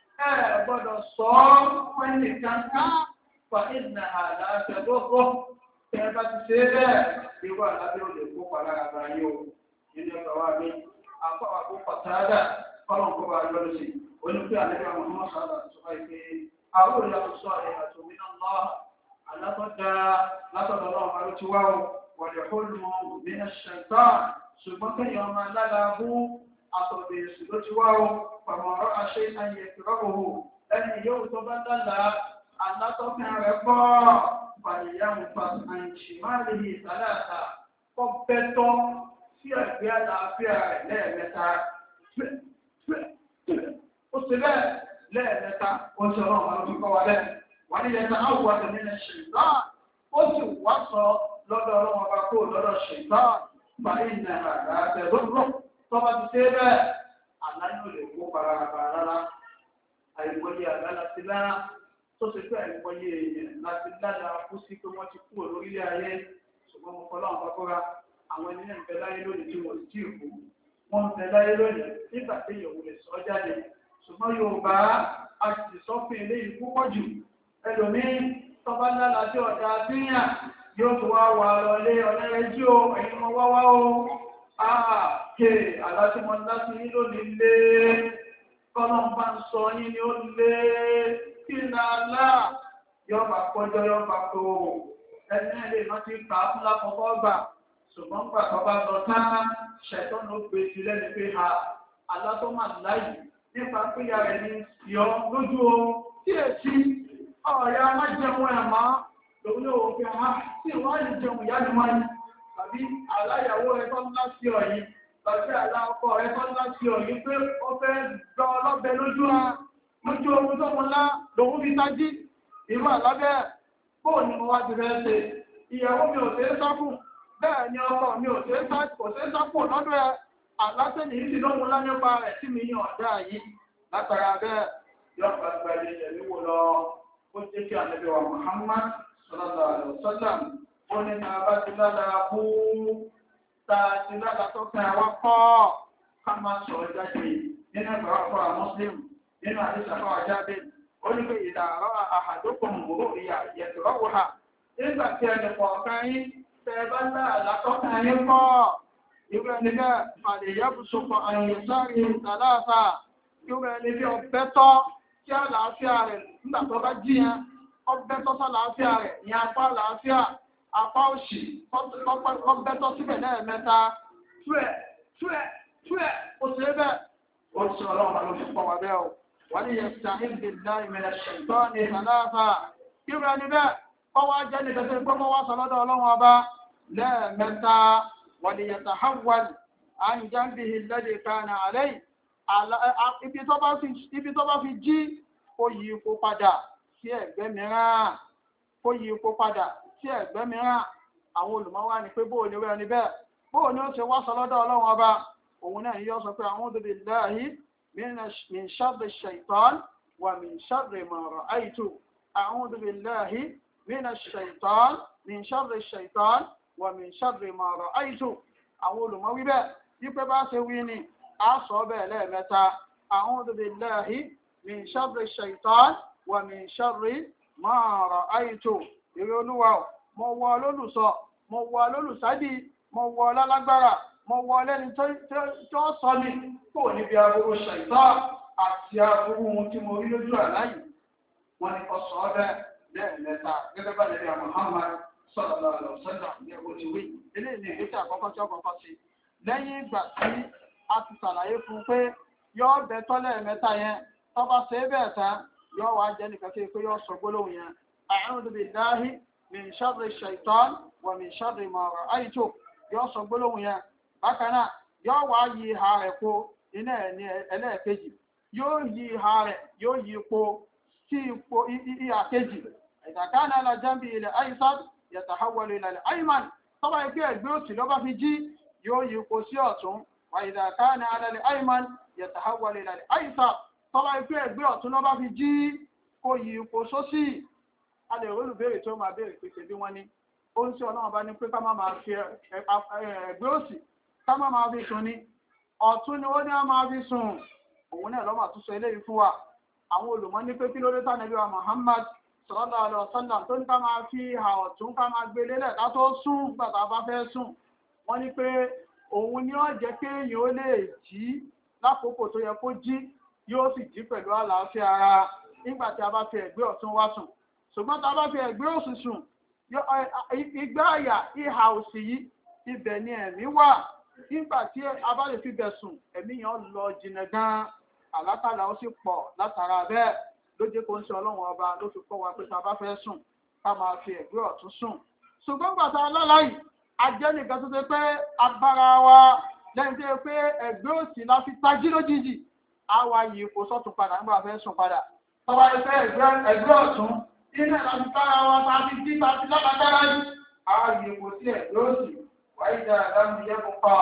ẹ̀ gbọ́dọ̀ sọ ọ́ fún ẹnì kankan fa ìnà àlàáfẹ́ gbogbo tẹ́ ẹ bá ti ṣe é bẹ́ẹ̀ irú àlábẹ́ ò lè kó palára bá yín o nínú ẹgbẹ́ wa mi àpá àpò pàtàkì kọ́lọ̀ kó bá yọ lọ́sí onípẹ́ àlẹ́bí àwọn ọmọ sábà tó bá yẹ pé àwọn olùyàwó àyẹ̀wò mìíràn náà alátọ́dá látọ̀dọ̀ náà máa ló ti wá o wọ̀lẹ̀ hólùmọ̀ nínú ṣẹ̀tà ṣùgbọ́n kẹ́yìn ọmọ aláàbù àtọ̀dẹ̀ èsù ló ti wá o pàmọ̀rọ̀ àṣẹ ayé ìrọ́bòhò ẹni yóò tó bá dàgbà alátọ́kẹ́ rẹ̀ pọ̀ fàyẹ̀yàwó pàṣẹ máa lè yí ìsàlàtà kọ́ bẹ́tọ́ sí ẹ̀gbẹ́ àlàáfíà rẹ̀ lẹ́ẹ̀mẹ́ta ó sì bẹ́ẹ̀ lẹ́ẹ̀mẹ́ta ó ń ṣe ọlọ́run máa ló fi kọ́ wa bẹ́ẹ̀ wà ní ẹ̀ka àwọn àdàmì ní ṣèǹtàn ó sì wá sọ lọ́dọ̀ ọlọ́run ọba kó lọ́dọ̀ ṣèǹtàn báyìí ní àgbà àtẹ̀lọ́rọ̀ tọ́ba ti ṣe bẹ́ẹ̀ àlàyé lè kó parapara rárá àìmọye àgbà láti lára tó ṣe pé àìmọye èèyàn láti lára kú sí pé wọ́n ti kú lórílẹ̀ ayé ṣùgbọ́n mo fọlọ́ àwọn akọ́ra àwọn ẹni náà ń bẹ láyé lónìí tí wọ́n ti kú wọ́n ń bẹ láyé lónìí nígbà tí ìyẹ̀wò lè sọ jáde ṣùgbọ́n Yorùbá a sì sọ fún eléyìí púpọ̀ jù ẹlòmíín tọ́ba lára tí ọ̀dà àfihàn yóò tó wá wà lọlé ọ̀lẹ́rẹ́jì o ẹ̀yin mọ wáwá o ààkè aláṣẹmọ láti yín lónìí lé kọ́lọ́n bá ń sọ yín ni ó lé kí ní alá yọba pọ́jọ́ yọba tó ẹni lè má ti kà á fún lákọ̀ọ́kọ́ gbà ṣùgbọ́n gbà tó bá lọ tá ṣẹ̀tọ́ ló gbé sí lẹ́nu pé ha alásọ́mà láyìí nípa péyà rẹ̀ ní yọ lójú o tí èsì ọ̀rẹ́ amájẹun ẹ̀ máa lòun ní òun fi hàn tí wọ́n lè jẹun ìyá ni wọ́n ní tàbí aláyàwó rẹ̀ tó ń lá sí ọ̀yìn tàbí aláọkọ rẹ̀ tó ń lá sí ọ̀yìn pé ó fẹ́ lọ ọlọ́bẹ lójú wa lójú ohun tó ń lá lòun fi tají ìlú àlábẹ́ bóò ni mo wá ti fẹ́ ṣe ìyàwó mi ò ṣe é sáfù bẹ́ẹ̀ ni ọkọ mi ò ṣe é sáfù lọ́dọ̀ ẹ̀ àlásẹ̀lì yìí ti lóhun lá nípa rẹ̀ tí mi yàn ọ̀dá yìí látara bẹ́ẹ̀ yọ gbàgbàlẹ̀ ẹ̀mí wò lọ ó jẹ́ kí ànábì wa Muhammad sallallahu alaihi wasallam ó ní ta bá ti lára kú ta ti lára tó fẹ́ àwọn kọ́ ká máa sọ jáde nínú ẹgbẹ̀rún ọkọ̀ àwọn Muslim nínú àdìsàkọ́ àjáde ó ní pé ìdàrọ́ àhàdókò mòró ìyà yẹ̀tùrọ́wò ha nígbà tí ẹnì kọ̀ọ̀kan yín tẹ́ bá lára tó fẹ́ yín kọ́ ìwé ẹni bẹ́ẹ̀ fàlẹ̀ yẹ́bùsùpọ̀ àyè sáré ìtàláfà ìwé ẹni bí ọbẹ̀ tọ́ kí àlàáfíà rẹ̀ nígbà tó bá jí yẹn ọbẹ̀ tọ́ sálàáfíà rẹ̀ ní apá àlàáfíà apá òsì ọbẹ̀ tọ́ síbẹ̀ lẹ́ẹ̀mẹ́ta túẹ̀ túẹ̀ túẹ̀ ó ṣe bẹ́ẹ̀ ó ti sọ ọlọ́run ló fi pọ̀ wá bẹ́ẹ̀ o wọ́n ní yẹn sàhìn billahi minash shaitani ìtàláfà ìwé ẹni bẹ́ẹ̀ kọ́wá jẹ́ nìkan tó gbọ́ wá sọ lọ́dọ̀ ọlọ́run ọba lẹ́ẹ̀mẹ́ta وليتحول عن جنبه الذي كان عليه ibi tó bá fi ibi tó bá fi jí kó yí ipò padà sí ẹ̀gbẹ́ mìíràn kó yí ipò padà sí ẹ̀gbẹ́ mìíràn àwọn olùmọ̀wá ni pé bóò ní wẹ́ẹ̀ ni bẹ́ẹ̀ bóò ní ó ṣe wá sọ lọ́dọ̀ ọlọ́run ọba òun náà yóò sọ pé a'udhu billahi min sharri shaitan wa min sharri ma ra'aytu a'udhu billahi minash shaitan min sharri shaitan wa min sharri ma ra'aytu àwọn olùmọ̀ wí bẹ́ẹ̀ wípé bá ṣe wí ni a sọ bẹ́ẹ̀ lẹ́ẹ̀mẹ́ta a'udhu billahi min sharri shaitan wa min sharri ma ra'aytu èrè olúwa mo wọ olólùsọ mo wọ olólùsádì mo wọ lálágbára mo wọ lẹ́ni tó sọ ní kò níbi aburú shaitan àti aburú tí mo rí lójú àláyé wọn ni kò sọ bẹ́ẹ̀ lẹ́ẹ̀mẹ́ta gẹ́gẹ́ bá lẹ́bí Muhammad sallallahu alaihi wasallam ní ẹ̀kọ́ ti wí eléyìí ní ìgbésẹ̀ àkọ́kọ́ tí ó kọ́kọ́ sí lẹ́yìn ìgbà tí a ti ṣàlàyé fún pé yóò bẹ tọ́lẹ̀ mẹ́ta yẹn tó bá ṣe é bẹ́ẹ̀ tán yóò wá jẹ́ nìkan tí pé yóò sọ gbólóhùn yẹn a'udhu billahi min sharri shaitan wa min sharri ma ra'aytu yóò sọ gbólóhùn yẹn bákan náà yóò wá yí ìhà rẹ̀ po iná ẹ̀ ní ẹlẹ́ẹ̀kejì yóò yí ìhà rẹ̀ yóò yí po sí ipò ìhà kejì idha kana ala janbi ila aysar yatahawwalu ila al-ayman tọ́ba ẹgbẹ́ ẹgbẹ́ òsì ló bá fi jí yóò yí ipò sí ọ̀tún wa idha kana ala al-ayman yatahawwalu ila al-aysar tọ́ba ẹgbẹ́ ẹgbẹ́ ọ̀tún ló bá fi jí kó yí ipò sósì alẹ́ olùbéèrè tó máa béèrè pé ṣebí wọ́n ní ó ń ṣe ọlọ́run bá ní pé ká má máa fi ẹgbẹ́ òsì ká má máa fi sùn ní ọ̀tún ni ó ní á máa fi sùn òun náà lọ́mọ àtúnṣe eléyìí fún wa àwọn olùmọ̀ ní pé kí ló dé tánàbí wa Muhammad sallallahu alaihi wasallam tó ní ká máa fi ìhà ọ̀tún ká máa gbé lélẹ̀ ká tó sùn gbàtà bá fẹ́ sùn wọ́n ní pé òun ni ó jẹ́ kéèyàn ó lè jí lákòókò tó yẹ kó jí yóò sì jí pẹ̀lú àlàáfíà ara nígbà tí a bá fi ẹ̀gbẹ́ ọ̀tún wá sùn ṣùgbọ́n tá a bá fi ẹ̀gbẹ́ òsì sùn igbá àyà ìhà òsì yìí ibẹ̀ ni ẹ̀mí wà nígbà tí a bá lè fi bẹ̀ sùn ẹ̀mí yẹn lọ jìnnà gan àlákàlà ó sì pọ̀ látara bẹ́ẹ̀ ló jẹ́ kó ń ṣe ọlọ́run ọba ló fi kọ́ wa pé tá a bá fẹ́ sùn ká máa fi ẹ̀gbẹ́ ọ̀tún sùn ṣùgbọ́n gbàtà aláláyì ajẹ́ nìkan tó ṣe pé abára wa lẹ́yìn tó ṣe pé ẹ̀gbẹ́ òsì la fi tají lójijì á wá yí ipò sọ́tún padà nígbà fẹ́ sùn padà tọ́wá ẹgbẹ́ ẹgbẹ́ ọ̀tún iná láti tára wa tàbí tí tàbí lábàtára yìí ààyè kò sí ẹ̀ yóò sì wáyé dára láti yẹ kó pa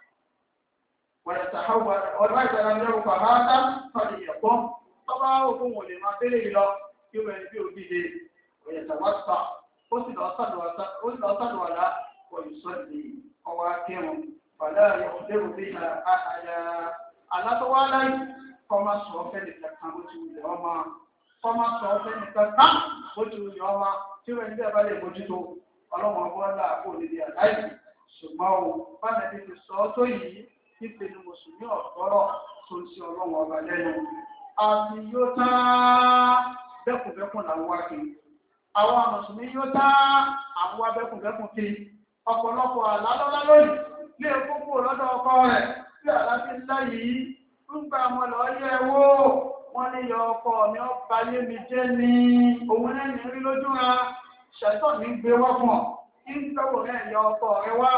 ويتحول والرجل لم يبق هذا فليقم طبعا òkun ò lè máa tẹ́lẹ̀ lọ kí ó rẹ̀ bí òdìdè ويتوسع ó sì lọ sàdùwàlá ويصلي ọwọ́ akẹ́rùn فلا يخبر بها أحدا alátọ́wá láì kọ́ máa sọ ọ́fẹ́ nìkan kan bó ti wùlẹ̀ ọmọ kọ́ máa sọ ọ́fẹ́ nìkan kan bó ti wùlẹ̀ ọmọ tí ó rẹ̀ níbẹ̀ bá lè mójútó ọlọ́wọ́n bọ́lá kò lè di àláì ṣùgbọ́n o bá nàbí ti sọ ọ́ tó yìí nípe ni mùsùlùmí ọ̀tọ́rọ̀ tó ń ṣe ọlọ́run ọba lẹ́nu. àti yóò tá bẹ́kùnbẹ́kùn làwọn wá kiri. àwọn mùsùlùmí yóò tá àwọn wá bẹ́kùnbẹ́kùn kiri. ọ̀pọ̀lọpọ̀ àlálọ́lá lónìí lé kókó lọ́dọ̀ ọkọ rẹ̀ bí àlàáfíà ńlá yìí ń gba ọmọ lọ yẹ wó. wọ́n ní yọ ọkọ mi ó bayé mi jẹ́ ní òun náà ní rí lójú ra ṣẹ̀tọ́ ní gbé wá fún ọ. kí ń gbẹ́wò náà yọ ọkọ rẹ wá.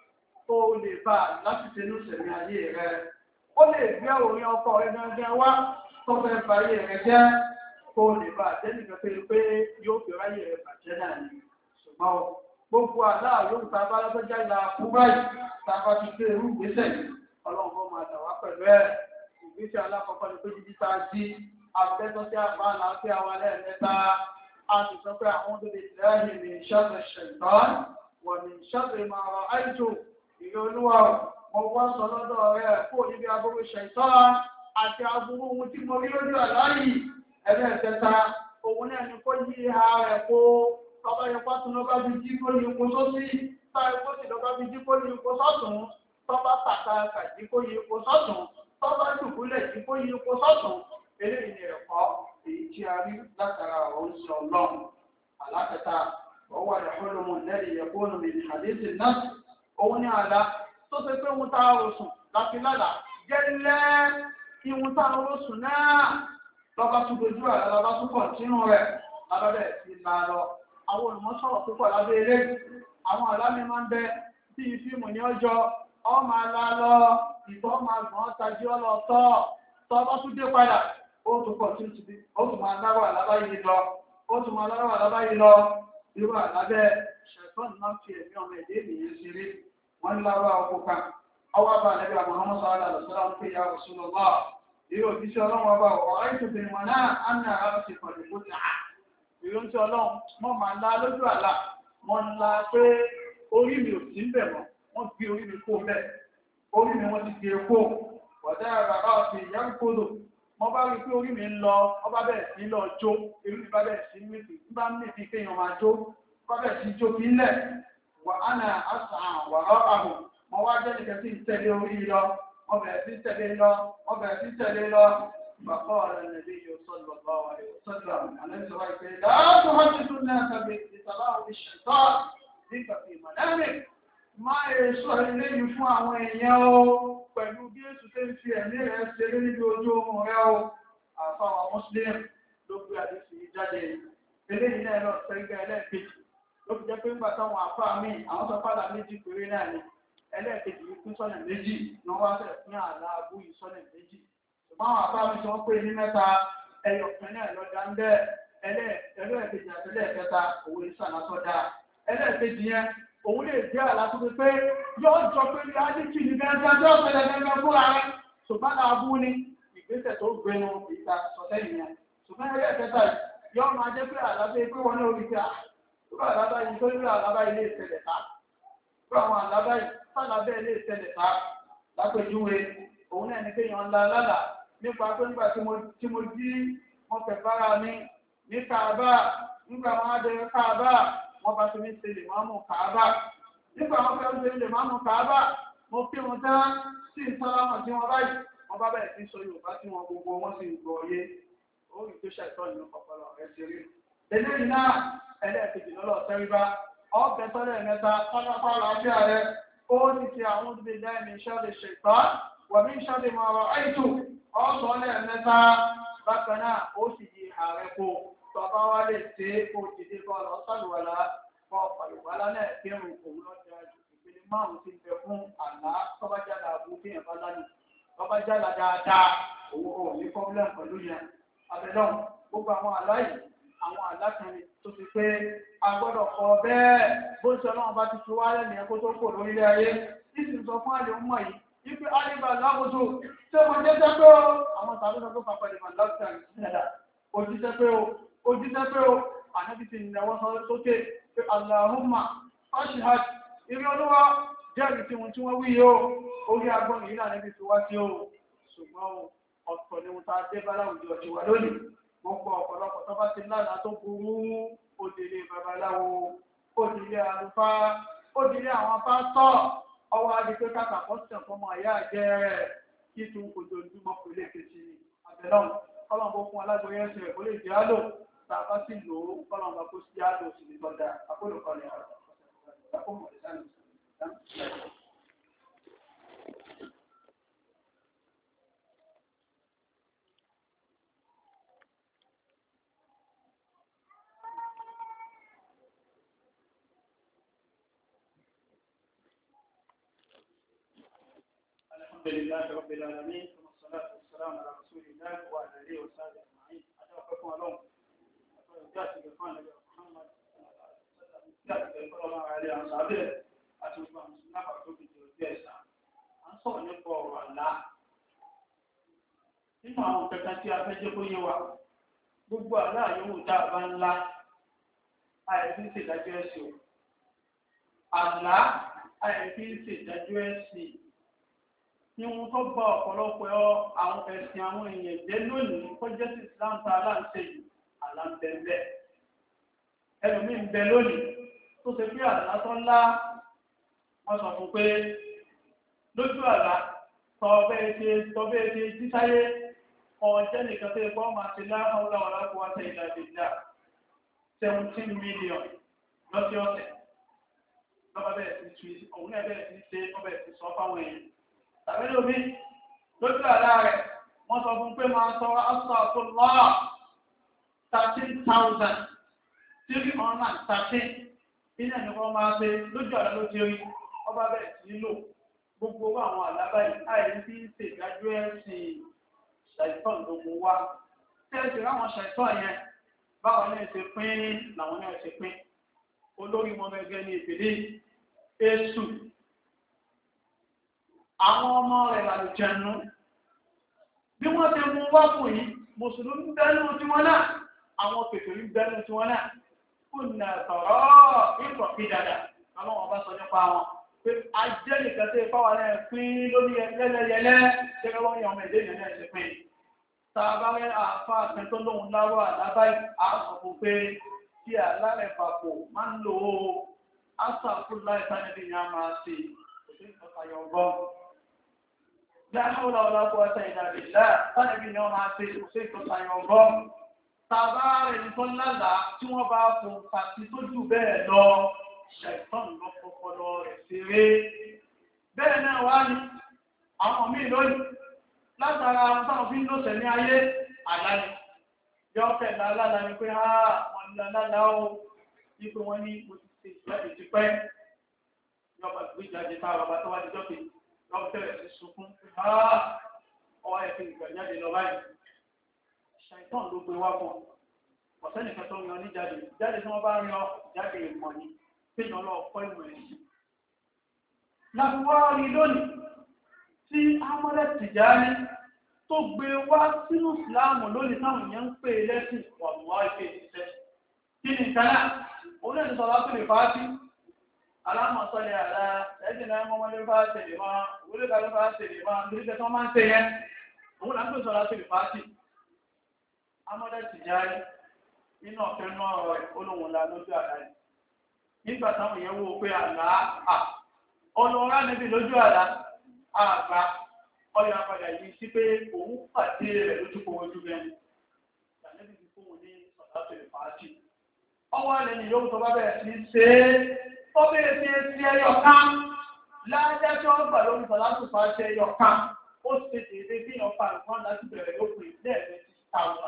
Ó lè bá láti tẹnu sẹ̀mí ayé rẹ̀. Ó lè gbé àwòrán ọkọ rẹ̀ gangan wá tó fẹ́ ba ayé rẹ̀ jẹ́. Ó lè bá àtẹ́nìkan pé pé yóò fi ráyè rẹ̀ bàjẹ́ náà ni. Ṣùgbọ́n gbogbo àlá yóò ta bá lọ́sọ́jà ìlà fún báyìí. Ta bá ti gbé irú ìgbésẹ̀ yìí. Ọlọ́run bó máa dà wá pẹ̀lú ẹ̀. Ìgbésẹ̀ alákọ̀ọ́kọ́ ni pé jíjí ta sí. Àbẹ́tọ́ sí àbá àlàáfíà wa lẹ́ẹ̀mẹ́ta. A sì sọ pé àwọn tó lè tẹ́lẹ̀ ní ìṣàkóso ṣẹ̀tàn. Wọ̀n ní ìṣàkóso ìmọ̀ àìjò. Ìlú olúwa mo wá sọ lọ́dọ̀ rẹ̀ kó níbi aburú ṣẹ̀tọ́ àti aburú ohun tí mo rí lójú àláyì ẹlẹ́ẹ̀kẹta òun náà ni kó yí ha rẹ̀ kó tọ́ba yẹn pátún lọ́ba fi jí kó yí ipò sósì táyé kó sì lọ́ba fi jí kó yí ipò sọ́tún tọ́ba tàkà kàjí kó yí ipò sọ́tún tọ́ba dùbúlẹ̀ jí kó yí ipò sọ́tún eléyìí ni ẹ̀kọ́ èyí tí a rí látara òun sọ lọ́run alákẹta ọwọ́ àdàkọ́lọ́mọ lẹ́yìn ẹ̀kọ́ mi ní àdéhùn náà òun ní àlá tó ṣe pé òun tá a rò sùn láti lálà gẹ́lẹ́ ìhun tá a rò sùn náà lọ́ba tún dojú àlá lọ́ba tún pọ̀ sínú rẹ̀ lábẹ́bẹ̀ sí la lọ. àwọn olùmọ̀sọ̀rọ̀ púpọ̀ lábẹ́ eré àwọn àlá mi máa ń bẹ bí fíìmù ní ọjọ́ ọ máa la lọ ìtọ́ máa gbọ́n tají ọ lọ tọ́ tọ́ bá tún dé padà ó tún pọ̀ sí ti ó tún máa lárò àlábá yìí lọ ó tún máa lárò àlábá yìí lọ irú àlábẹ́ ṣẹ̀tọ́n máa ń fi ẹ̀mí ọmọ ẹ̀dẹ́ ènìyàn ṣeré wọ́n ń lára ọkọ̀ kan ọwọ́ bá nẹ́bí Muhammad sallallahu alaihi wasallam ń pè ya Rasulullah ìrò òjíṣẹ́ ọlọ́run ọba ọ̀ àìsùnbìnrin wọn náà á ní ara ti pàdé kó tà á ìrò ń tí ọlọ́run mọ́ máa ń la lójú àlá mọ́ ń la pé orí mi ò sí ń bẹ̀ mọ́ wọ́n gbé orí mi kó bẹ́ẹ̀ orí mi wọ́n ti gbé kó wọ̀dá bàbá ọ̀sìn ìyá ń kódò mo bá rí i pé orí mi ń lọ ọba bẹ̀rẹ̀ sí lọ jó orí mi bá bẹ̀rẹ̀ sí mìtì ń bá mìtì kéèyàn máa jó kọ́bẹ̀ tí jó kí lẹ̀ wà á nà àṣàn wàrọ̀ àrùn mọ wá jẹ́ nìkan tí ń tẹ̀lé orí lọ wọ́n bẹ̀rẹ̀ sí tẹ̀lé lọ wọ́n bẹ̀rẹ̀ sí tẹ̀lé lọ bàbá ọ̀rẹ́ nàbí yóò sọ̀lọ̀ bá wà lè sọ̀lọ̀ àlẹ́ sọ̀rọ̀ ìpè láàtọ̀ wọ́n ti tún náà tàbí ìtàlá òbí ṣẹ̀tọ́ nígbà tí ìmọ̀lẹ́rìn máa èso ilé yìí fún àwọn èèyàn o pẹ̀lú bí èsù tẹ́ ń fi ẹ̀mí rẹ̀ ṣeré níbi ojú ohun rẹ̀ o àfàwọn mùsùlùmí ló gbé àdéhùn yìí jáde eléyìí náà lọ sẹ́gbẹ́ ẹlẹ́ẹ̀kejì ló fi jẹ́ pé ńgbà táwọn àfáà mi àwọn sọ fádà méjì péré náà ni ẹlẹ́ẹ̀kejì yìí pín sọ́nà méjì ní wọ́n wá fẹ́ fún àlá abú yìí sọ́nà méjì ṣùgbọ́n àwọn àfáà mi tí wọ́n pè ní mẹ́ta ẹyọ kan náà lọ́dà ń bẹ́ ẹlẹ́ẹ̀kejì àti ẹlẹ́ẹ̀kẹta òun ìsàlásọ́dà ẹlẹ́ẹ̀kejì yẹn òun lè jẹ́ àlá tó fi pé yóò jọ pé ní adíkì ní gẹ́gẹ́ tí ó ṣẹlẹ̀ gẹ́gẹ́ fúnra rẹ̀ ṣùgbọ́n abú ni ìgbésẹ̀ tó gbẹnu ìta sọtẹ́yìn yẹn ṣùgbọ́n ẹlẹ́ẹ̀kẹta yóò máa jẹ́ pé àlábẹ́ pé wọ́n ní orí pé àlá àlábá yìí tó rí àlábá yìí lè ṣẹlẹ̀ ta fún àwọn àlábá yìí sálábẹ́ lè ṣẹlẹ̀ ta lápẹjúwe òun náà ní kéèyàn ńlá lálà nípa pé nígbà tí mo jí mo fẹ̀ bára mi ní Káàbà nígbà wọn á dé Káàbà wọn bá ti ní ṣe lè máa mú Káàbà nígbà wọn fẹ́ ṣe lè máa mú Káàbà mo kí wọn tán sí ìsálámà tí wọn báyìí wọn bá bẹ̀rẹ̀ sí sọ Yorùbá tí wọn gbogbo wọn sì ń gbọ́ yé orí tó ṣàìtọ́ nínú ọpọlọ rẹ ṣe rí. eléyìí náà ẹlẹ́ẹ̀kejì lọ́lọ́ sẹ́ríbá ọ̀bẹ tọ́lẹ̀ mẹ́ta pátápá àlàáfíà rẹ ó ní ti àwọn òbí lẹ́yìn iṣẹ́ lè ṣètọ́ wọ̀mí iṣẹ́ lè máa rọ àìtù ọ̀sán lẹ́ẹ̀mẹ́ta bákan náà ó sì di ààrẹ kó tọ́ba wá lè ṣe é kó dìde kọ́ lọ sálùwàlá kọ́ pàlùwàlá náà kírun òun lọ́jà ìpele márùn-ún ti bẹ fún àlá tọ́ba jáde àbú kéèyàn bá lánàá tọ́ba jáde dáadáa òun ò ní pọ́blẹ́mù pẹ̀lú yẹn abẹ́lọ́n gbogbo àwọn àláyé àwọn àlákànni tó fi pé a gbọ́dọ̀ kọ́ bẹ́ẹ̀ bó ṣe ọlọ́run bá ti fi wáyé nìyẹn kó tó kò lórílẹ̀ ayé nísìnyí sọ fún àlè ọmọ yìí wípé alibà láwùjọ tí ó jẹ́ sẹ́pẹ́ o àwọn tàbí sọ pé pàpà lè máa láwùjọ àti ìṣẹ̀dá ojúṣẹ́ pé o ojúṣẹ́ pé o ànábi ti nìyàwó sọ sókè pé Allahumma fashhad ìrìn olúwa jẹ́rìí tí wọ́n tí wọ́n wí yìí o orí agbọ́n yìí náà níbi tí wá sí o ṣùgbọ́n ọ̀pọ̀ ni wọ́n ta dé bá láwùjọ ti wà lónìí gbogbo ọ̀pọ̀lọpọ̀ tó bá ti lánàá tó burú òdìlé babaláwo òdìlé àlùfáà òdìlé àwọn pásítọ̀ ọwọ́ adigun kàkà pọ́sítọ̀ fọmọ àyà jẹ́ rẹ̀ kí tún ojoojúmọ́ kò lè kejì àbẹ̀lọ́n kọ́lọ́mbó fún alágbóyè ẹsẹ̀ kó lè jẹ́ àlò tá a bá sì lò ó kọ́lọ́mbó kó sí àlò sí ní lọ́dà àkólòkọ́lẹ̀ àkómọ̀ ìsánì. الحمد لله رب العالمين ثم الصلاة والسلام على رسول الله وعلى آله وصحبه أجمعين. أتوقفكم لهم أتوقفكم بفعل محمد صلى الله عليه وسلم أتوقفكم مسلمين فأتوقفكم بالجيسة أنصر نبوة والله nínú àwọn kankan tí a fẹ́ jẹ́ kó yé wa gbogbo aláàyòwò tá a bá ńlá àìsí ṣèdájọ́ ẹ̀sìn o àlá àìsí ṣèdájọ́ ẹ̀sìn ní wọn tó bá ọ̀pọ̀lọpọ̀ àwọn ẹ̀sìn àwọn èèyàn jẹ́ lónìí kó jẹ́ sí Islam tá a láǹṣe yìí àlàǹbẹ̀ǹbẹ̀ ẹlòmíì ń bẹ lónìí tó ṣe pé àlá tó ńlá wọn sọ fún pé lójú àlá tọ́ọ̀bẹ́ ṣe tọ́ọ̀bẹ́ ṣe jísáyé ọ̀jẹ́ nìkan tó ẹgbọ́n máa ti láhùn láwọn aláàbò wá sẹ́yìn láti dá seventeen million lọ́sẹ̀ ọ̀sẹ̀ lọ́ba bẹ́ẹ̀ ti tu òun náà bẹ́ẹ̀ ti ṣe ọbẹ̀ ti sọ fáwọn èèyàn tàbí lómi lójú àlá rẹ̀ wọ́n sọ fún pé máa sọ astaghfirullah thirteen thousand three hundred and thirteen iná ni wọ́n máa ṣe lójú àlá ló ti rí ọba bẹ́ẹ̀ ti lò gbogbo àwọn àlábá yìí àìrí tí ń ṣèdájọ́ ẹ̀sìn ṣàìtàn ló mú wá tẹ́sí láwọn ṣàìtàn yẹn báwọn náà ṣe pín làwọn náà ṣe pín olórí wọn gẹ́gẹ́ ní ìpèdè èṣù àwọn ọmọ rẹ̀ làlùjẹnu bí wọ́n ti mú wá fún yìí mùsùlùmí bẹ́ẹ̀lú tiwọn náà àwọn pètòrí bẹ́ẹ̀lú tiwọn náà kùn nà tọ̀rọ̀ ìkọ̀kí dada àwọn ọba sọ nípa wọn pé ajẹ́ nìkan tó ipá wà náà pín lórí ẹlẹ́yẹlẹ́ gẹ́gẹ́ wọ́n yàn ọmọ ẹ̀dẹ́ ìyẹn náà ṣe pín. Tàbárẹ́ àfa àtẹ́tọ́ lóhun láwọ́ àlábáyé àásọ̀kò pé tí àlárẹ̀ papọ̀ máa ń lò ó àṣàkó láìsá níbi ni a máa ṣe òṣèlú ìtọ́kayọ̀ ọgbọ́n. Bí a náà lọ́wọ́ lápò ẹsẹ̀ ìdàgbé láà sánẹ́bí ni wọ́n máa ṣe òṣèlú ìtọ́kayọ̀ ọgbọ́n. Tàbárẹ̀ nìkan lálàá tí wọ́n bá fò pàtí tó jù bẹ́ẹ̀ lọ ṣẹ̀tọ́n lọ fọpọlọ rẹ̀ ṣeré. Bẹ́ẹ̀ náà wá ní àwọn míì lónìí látara táwọn fi ń lọ́sẹ̀ ní ayé àlàyé yọ kẹta alála ni pé á wọn ní alála ó ní pé wọ́n ní mo ti ṣe ìjáde ti pẹ́ yọba gbé ìjáde tá a bàbá tó wá di jọ́kè lọ́wọ́ tẹ̀lẹ̀ sí sunkún á ọwọ́ ẹ̀ fi ìgbà jáde lọ báyìí. Ṣẹ̀tọ́n ló gbé wá fún ọ ọ̀sẹ́ nìkan tó ń yan níjáde jáde tí wọ́n bá ń yan jáde ìmọ̀ ni péjọ lọ ọ̀pọ̀ ìmọ̀ ẹ̀sìn. Láfíwá rí lónìí tí Ahmad Tijani tó gbé wá sínú ìsìláàmù lónìí táwọn èèyàn ń pè lẹ́sìn wàlúwà ìfẹ́ ìṣiṣẹ́. Kí ni ìtànà? Òun náà ti sọ láti lè fàájì. Alámọ̀sọ́lẹ̀ àlá ẹ̀sìn náà mọ́mọ́ lè fà tẹ̀lé máa, òwúlé ká lè fà tẹ̀lé máa, nítorí pé tí wọ́n máa ń ṣe yẹn. Òun náà ń pè sọ láti lè fàájì. Ahmad Tijani nínú ọ̀fẹ́ náà rẹ̀ olóhùn la lójú àlá yìí. Nígbà táwọn èèyàn wò pé àlá à ọlọ́run níbi lójú àlá àgbà ọyọ apàdà yìí sí pé òun pàdé rẹ̀ lójú kó ojú bẹ́ẹ̀ ìgbàlẹ́bí ti fún un ní sọ̀tàtò ìfàájì. ọwọ́ alẹ́ ni yóò tó bá bẹ̀rẹ̀ sí ṣe é ó bẹ̀rẹ̀ sí ṣe ẹyọ kan lájá tí wọ́n gbà lórí sọ̀tàtò ìfàájì ẹyọ kan ó ṣe déédéé bí ọ̀pá nǹkan láti bẹ̀rẹ̀ lópin lẹ́ẹ̀mẹ́ ti táwọn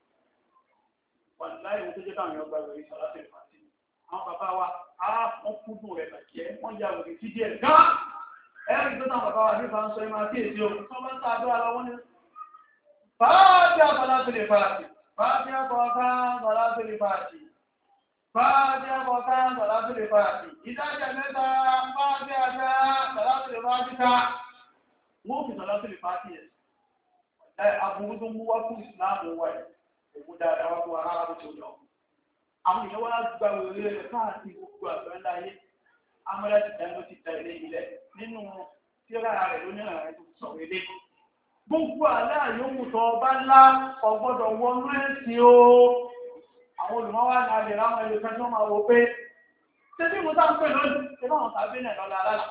wàlúùláì wo tó jẹ́ káwọn èèyàn gba ìwé sọ̀tàtò ìfàájì. àwọn bàbá wa á wọ́n kúndùn rẹ̀ bàjẹ́ wọ́n ya òrì sí díẹ̀ gán. ẹ̀rí tó náà bàbá wa ní bá ń sọ ẹ máa kí èsì o tó bá ń ta àdúrà lọ́wọ́ ní. fàájì àbálá tó lè fàájì fàájì àkọ́kọ́ bọ̀lá tó lè fàájì fàájì àkọ́kọ́ bọ̀lá tó lè fàájì ìdájẹ́ mẹ́ta fàájì àjá bọ̀lá tó lè fàájì ká wọ́n fi bọ̀lá tó lè fàájì yẹn ẹ̀ aburú tó mú wá fún ìsìláàmù wáyé òun dáadáa wá fún wa rárá bó ti lọ àwọn èèyàn wá gba òwe rẹ̀ káàkiri gbogbo àgbẹ̀ ńlá yé amúlá ti dá ló ti da ilé ilẹ̀ nínú tíra rẹ̀ lónìí rẹ̀ tó sọ̀rọ̀ ilé gbogbo àlẹ́ àyòwò tó ọba ńlá ọgbọ́dọ̀ wọnú ẹ̀sìn o àwọn olùmọ́wá ní alẹ́ láwọn ẹ̀yọ kan tí wọ́n máa wò pé ṣébí mo tá ń pè lónìí ṣé báwọn sàábé náà lọ́la alálà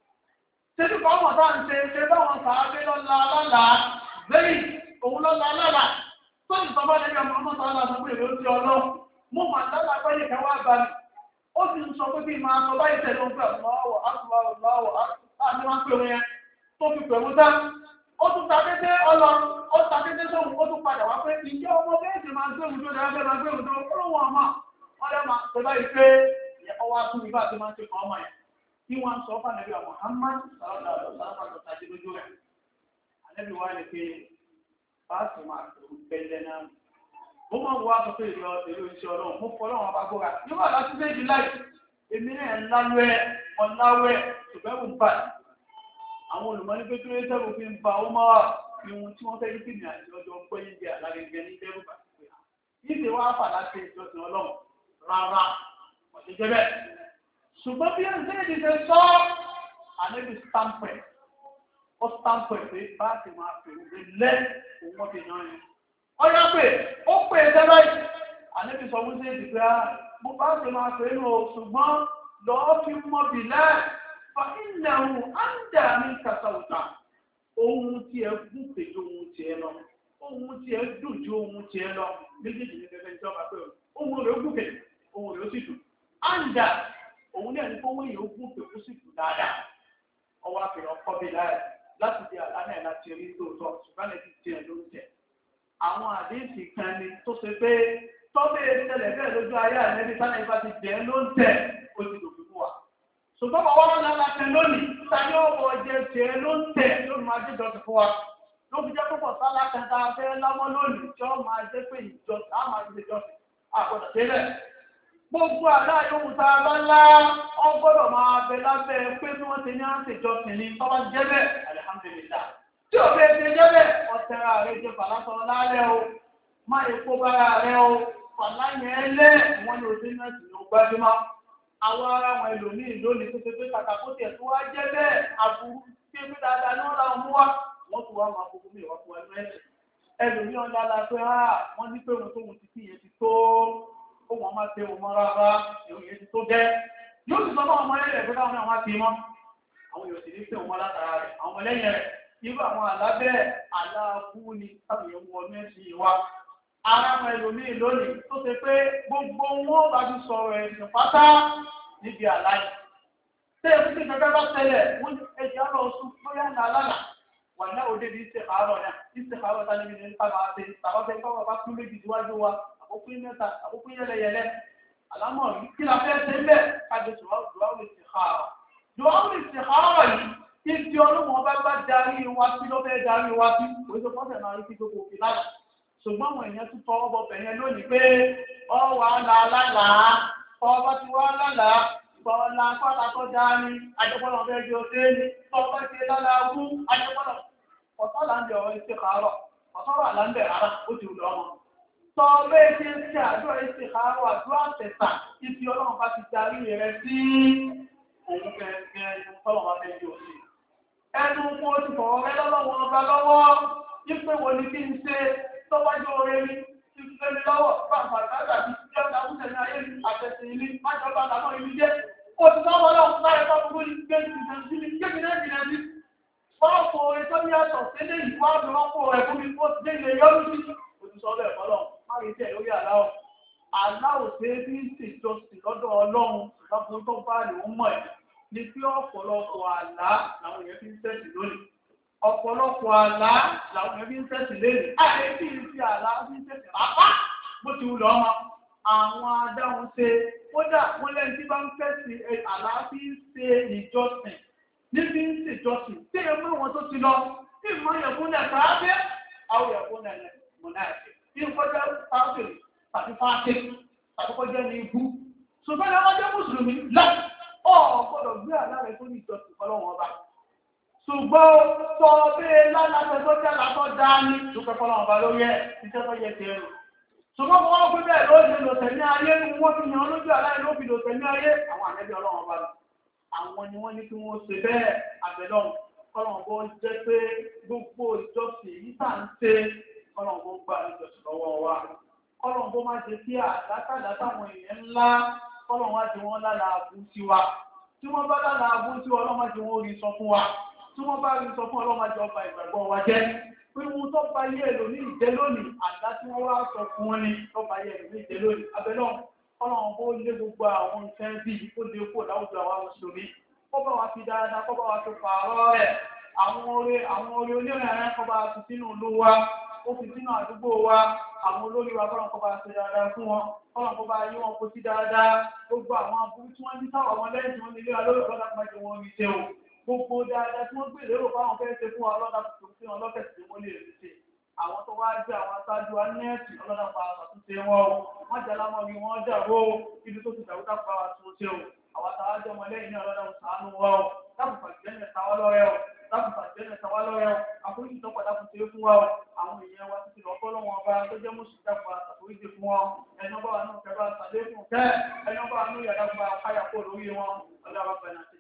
ṣébí báwọn tá ń ṣe ṣé báwọn sàábé lọ́la alálà lẹ́yìn òun lọ́la alálà tó ìsọmọ́ lẹ́yìn ọmọ ọmọ sọ́lá sọ pé èrè ó ti ọlọ́ mo mà lálà pẹ́lú ìkẹwàá balẹ̀ ó sì ń sọ pé kí n máa sọ báyìí tẹ̀lé ohun pé àtúwọ̀ àtúwọ̀ àtúwọ̀ àti máa ń pè wọn yẹn tó fi pẹ̀lú dá ó tún tàkété ọlọ ó tàkété sóhun ó tún padà wá pé ìjẹ́ ọmọ bẹ́ẹ̀ sì máa gbé òun tó dáa bẹ́ẹ̀ máa gbé òun tó ó lóun ọmọ wọn lẹ́ máa ṣe báyìí pé ọwọ́ atún nígbà tí máa ń ṣe fún ọmọ yẹn kí wọ́n sọ fún ànábì Muhammad sàrọ́dà lọ́sàrọ́dà lọ́sàdé lójú rẹ̀ ànábì wa ni pé báàsì máa tó bẹ́ẹ̀ náà mo máa ń wá sọ pé ìlú ìlú iṣẹ́ ọlọ́run mo fọ́ ọlọ́run ọba gbọ́ra nígbà láti méjì láì èmi náà ń lálẹ́ ọ̀làwẹ̀ ṣùgbọ́n ń bà àwọn olùmọ́ni pé kí ló dẹ́rù fi ń ba ó máa fi ohun tí wọ́n fẹ́ yí kìnìún àti ọjọ́ pé yín bí àlàgẹ́gẹ́ ní dẹ́rù bà pé yíṣe wá fà láti ìjọsìn ọlọ́run rárá ọ̀sẹ̀ jẹ́ bẹ́ẹ̀ ṣùgbọ́n bí ẹni tẹ́lẹ̀ ti ṣe sọ ànábì stampẹ̀ ó stampẹ̀ pé bá a ti máa fèrè lé lẹ́ òun wọ́n ti yan yẹn ọyọ pé ó pè é tẹ́lẹ̀ àníbi sọ fún sí ìdìgbà mo bá ṣe máa pè é nù ṣùgbọ́n lọ́ọ́ fi mọ́ bìlẹ̀ fa ìnáwó áńdà mi kàtàwùtà ohun tí ẹ gún pèjọ ohun tí ẹ lọ ohun tí ẹ dùn ju ohun tí ẹ lọ méjèèjì ní gẹ́gẹ́ ìjọba pé ohun rẹ̀ ó gùn pèjọ ohun rẹ̀ ó sì dùn áńdà òun náà ní kó wọ́n yìí ó gún pèjọ sí dùn dáadáa ọwọ́ àfihàn kọ́ bìlẹ̀ láti di àlànà ẹ̀ láti rí tòótọ́ ṣùgbọ́n ẹ̀ ti tiẹ̀ ló ń tẹ̀ àwọn àdéhìsì kan ni tó ṣe pé tọ́bẹ̀ ìṣẹ̀lẹ̀ bẹ́ẹ̀ lójú ayé ànẹ́bí sáná ìbá ti jẹ́ ló ń tẹ̀ ó ti dòfin fún wa. ṣùgbọ́n bàbá wọn náà láti lónìí tani ọ̀wọ́ jẹ jẹ́ ló ń tẹ̀ ló máa jẹ́ ìjọsìn fún wa. ló fi jẹ́ púpọ̀ sálá kẹta fẹ́ lámọ́ lónìí tí wọ́n máa jẹ́ pé ìjọsìn á máa jẹ́ ìjọsìn àgbọ̀dọ̀ délẹ̀. gbogbo àlá yòówù tá a bá ńlá wọn gbọ́dọ̀ máa bẹ lábẹ́ pé bí wọ́n ti ní àǹtí ìjọsìn ni tọ́ba jẹ́ bẹ́ẹ̀ alihamudulilá tí o bẹ ṣe jẹ́ bẹ́ẹ̀ ọ̀tẹ̀ra rẹ jẹ fàlásọ lálẹ́ o má epo bára rẹ o fàlàyé lẹ́ wọ́n ní oṣù náà sì ní o gbájúmọ́ àwọn ará wọn ẹlòmíì lónìí tó ṣe pé kàkà kó tiẹ̀ tó wá jẹ́ bẹ́ẹ̀ aburú tí ebi dáadáa ní wọ́n làwọn mú wá wọ́n tún wá máa fowó mi wá fún ẹnu ẹ̀sìn ẹlòmíì ọ̀dà la pé á wọ́n ní pé òun tóun ti kí yẹn ti tó ó wọn máa ṣe òun mọ́ rárá èèyàn yẹn ti tó gẹ́ yóò sì sọ fún àwọn ọmọ ẹlẹ́yìn pé káwọn náà wá sí mọ́ àwọn yóò sì ní pé òun mọ́ látara rẹ̀ àwọn ọmọ ẹlẹ́yìn rẹ̀ irú àwọn alábẹ́ aláàbú ni tábìyàn wọ mẹ́sìn wa ara wọn ẹlòmíì lónìí tó ṣe pé gbogbo wọn bá ti sọ̀rọ̀ ẹ̀sìn pátá níbi àlàyé tẹ́ ẹ̀ fún ìgbàgbọ́ bá tẹ́lẹ̀ wọ́n ẹ̀jẹ̀ ọ̀rọ̀ ọ̀sùn bóyá ní alálà wà ní òde ní ìṣèkàárọ̀ náà ìṣèkàárọ̀ tá níbi ní nípa máa ṣe tàbá fẹ́ kọ́ bàbá kú méjì síwájú wa àkókò mẹ́ta àkókò yẹlẹyẹlẹ àlámọ̀ rí kí la fẹ́ ṣe ń bẹ̀ kájọ dùwáwò ìṣèkàárọ̀ dùwáwò ìṣèkàárọ̀ yìí ìfi ọlọ́mọ ọba bá darí wa sí ló fẹ́ darí wa sí kò sí fọ́sẹ̀ máa rí sí gbogbo òfin lára ṣùgbọ́n àwọn èèyàn tún tọwọ́ bọ bẹ̀yẹn lónìí pé ọwọ́ àlà lálàá ọba ti wá lálàá ìgbọ̀nla pátákó dání ajẹ́pọ̀lọ́ fẹ́ di ọdẹ ní tọ́pọ̀ ti lálàá wú ajẹ́pọ̀lọ́ ọ̀tọ́ là ń bẹ̀ ọ̀rọ̀ ìṣe kàárọ̀ ọ̀tọ́ wà là ń bẹ̀ rárá ó ti wùdọ̀ ọmọ. tọ́ọ̀bẹ́ ṣe ń ṣe àdúrà ìṣe kàárọ̀ àdúrà tẹ̀sà ìfi ọlọ́run bá ti darí rẹ sí òun gẹ́gẹ́ tọ́lọ́ wọn fẹ́ di òsì. ẹnu kó o ti fọwọ́ rẹ lọ́wọ́ ọba lọ́wọ́ yípe wo ni kí n ṣe tọ́wájú oore mi ti fi lé lọ́wọ́ bàbá àgbàdà ti fi ọ̀dà àwùjọ ní ayé mi àtẹ̀sìn ilé májọba àtàwọn ìlú jẹ́ òtítọ́ wọn lọ́wọ́ láyé bá gbogbo ní gbé ìjìnlẹ̀ sí mi gbé mi náà jìnlẹ̀ sí. Fọ́ọ̀pù orin tó ní àtọ̀ sílé ìwà àdúrọ́pọ̀ rẹ̀ fún mi kó ti dé ilé yọ́nú sí. Òtítọ́ bẹ́ẹ̀ fọlọ́ má rí tẹ̀ lórí àláwọ̀. Aláwọ̀ ṣe é bí ìṣèjọsìn lọ́dọ̀ Ọlọ́run lọ́kùnrin tó bá lè ń mọ̀ ẹ̀ ní tí ọ̀pọ̀lọpọ̀ àlá làwọn èèyàn fi ń tẹ̀sí lónìí. Ọ̀pọ̀lọpọ̀ àlá làwọn èèyàn fi ń tẹ̀sí lónìí. Àyè kì í fi àlá fi ń tẹ̀sí rápá bó ti wù lọ́ ọmọ. Àwọn adáhùn ṣe kódà wọ́n lẹ́yìn tí bá ń tẹ̀sí àlá fi ń ṣe ìjọsìn níbi ń ṣèjọsìn tí ẹ mú wọn tó ti lọ tí ìmọ̀ yẹn fún ẹ̀ sáábẹ́ àwọn yẹn fún ẹ̀ mọ̀nà ẹ̀sìn tí nǹkan jẹ́ fáṣẹ àkọ́kọ́ jẹ́ ní ibú ṣùgbọ́n ní ọmọdé mùsùlùmí lọ ọ gbọ́dọ̀ gbé àlá rẹ tó ní ìjọsìn fọlọ́wọ́n ọba ṣùgbọ́n tọ́ bẹ́ẹ̀ lálàfẹ́ tó jẹ́ látọ́ dání dúpẹ́ fọlọ́wọ́n ọba lórí ẹ̀ iṣẹ́ tó yẹ tẹ̀rù ṣùgbọ́n wọ́n gbé bẹ́ẹ̀ lóde lòtẹ̀ ní ayé wọ́n fi yàn lójú àlá ló fi lòtẹ̀ ní ayé àwọn ànẹ́bí ọlọ́wọ́n ọba àwọn ni wọ́n ní kí wọ́n ṣe bẹ́ẹ̀ àbẹ̀lọ́hùn kọ́lọ́wọ́n bó jẹ́ pé gbogbo ìjọsìn yìí tà ń ṣe kọ́lọ́wọ́n bó gbà níjọsìn lọ́wọ́ wa kọ́lọ́wọ́n bó má ṣe kí àdákàdá táwọn èèyàn ńlá kọ́lọ́wọ́n wá di wọn lára àbú sí wa tí wọ́n bá lára àbú sí wa ọlọ́mọ di wọn rí sọ fún wa tí wọ́n bá rí sọ fún ọlọ́mọ di ọba ìgbàgbọ́ wa jẹ́ pé wọn tó bá yé èlò ní ìjẹ lónìí àdá tí wọ́n wá sọ fún wọn ní tó bá yé èlò ní ìjẹ lónìí abẹ́lọ́hùn kọ́lọ́wọ́n bó lé gbogbo àwọn nǹkan bíi kó lè kó láwùjọ àwọn mùsùlùmí kọ́bá wa fi dáadáa kọ́bá wa fi pààrọ̀ rẹ̀ àwọn orí àwọn orí onírìnrìn kọ́bá wa fi sínú ìlú wa ó fi sínú àdúgbò wa àwọn olórí wa kọ́lọ̀ kọ́bá ṣe dáadáa fún wọn kọ́lọ̀ kọ́bá yí wọn kó sí dáadáa gbogbo àwọn aburú tí wọ́n ní sáwọ̀ wọn lẹ́yìn tí wọ́n nílé wa lórí ọlọ́dà pàjọ wọn rí ṣe o gbogbo dáadáa tí wọ́n gbé lérò fáwọn fẹ́ẹ́ ṣe fún wa ọlọ́dà tó fi wọn lọ́kẹ̀ tí wọ́n lè rí ṣe àwọn tó wá jẹ́ àwọn aṣáájú wa nẹ́ẹ̀sì ọlọ́dà pa àtúnṣe wọn o wọ́n jà lámọ́ ni wọ́n jà wó ibi tó ti dàrú dàpọ̀ àtúnṣe o àwọn tàwájọ ọmọ lẹ́yìn ní ọlọ́dà ṣàánú wa o dákùnfà jẹ́nẹ̀ tàwa lọ́rẹ́ o dákùnfà jẹ́nẹ̀ tàwa lọ́rẹ́ o àforíjì tó padà kù sí fún wa o àwọn èèyàn wa títí lọ́kọ́ lọ́wọ́ ọba tó jẹ́ mùsùlùmí dákùnfà àforíjì fún wọn ẹni ọba wa náà kẹfà sàlẹ̀ fún kẹ́ ẹni ọba wa náà yàrá gba káyà kó lórí wọn ọlọ́dà bá fẹ́ náà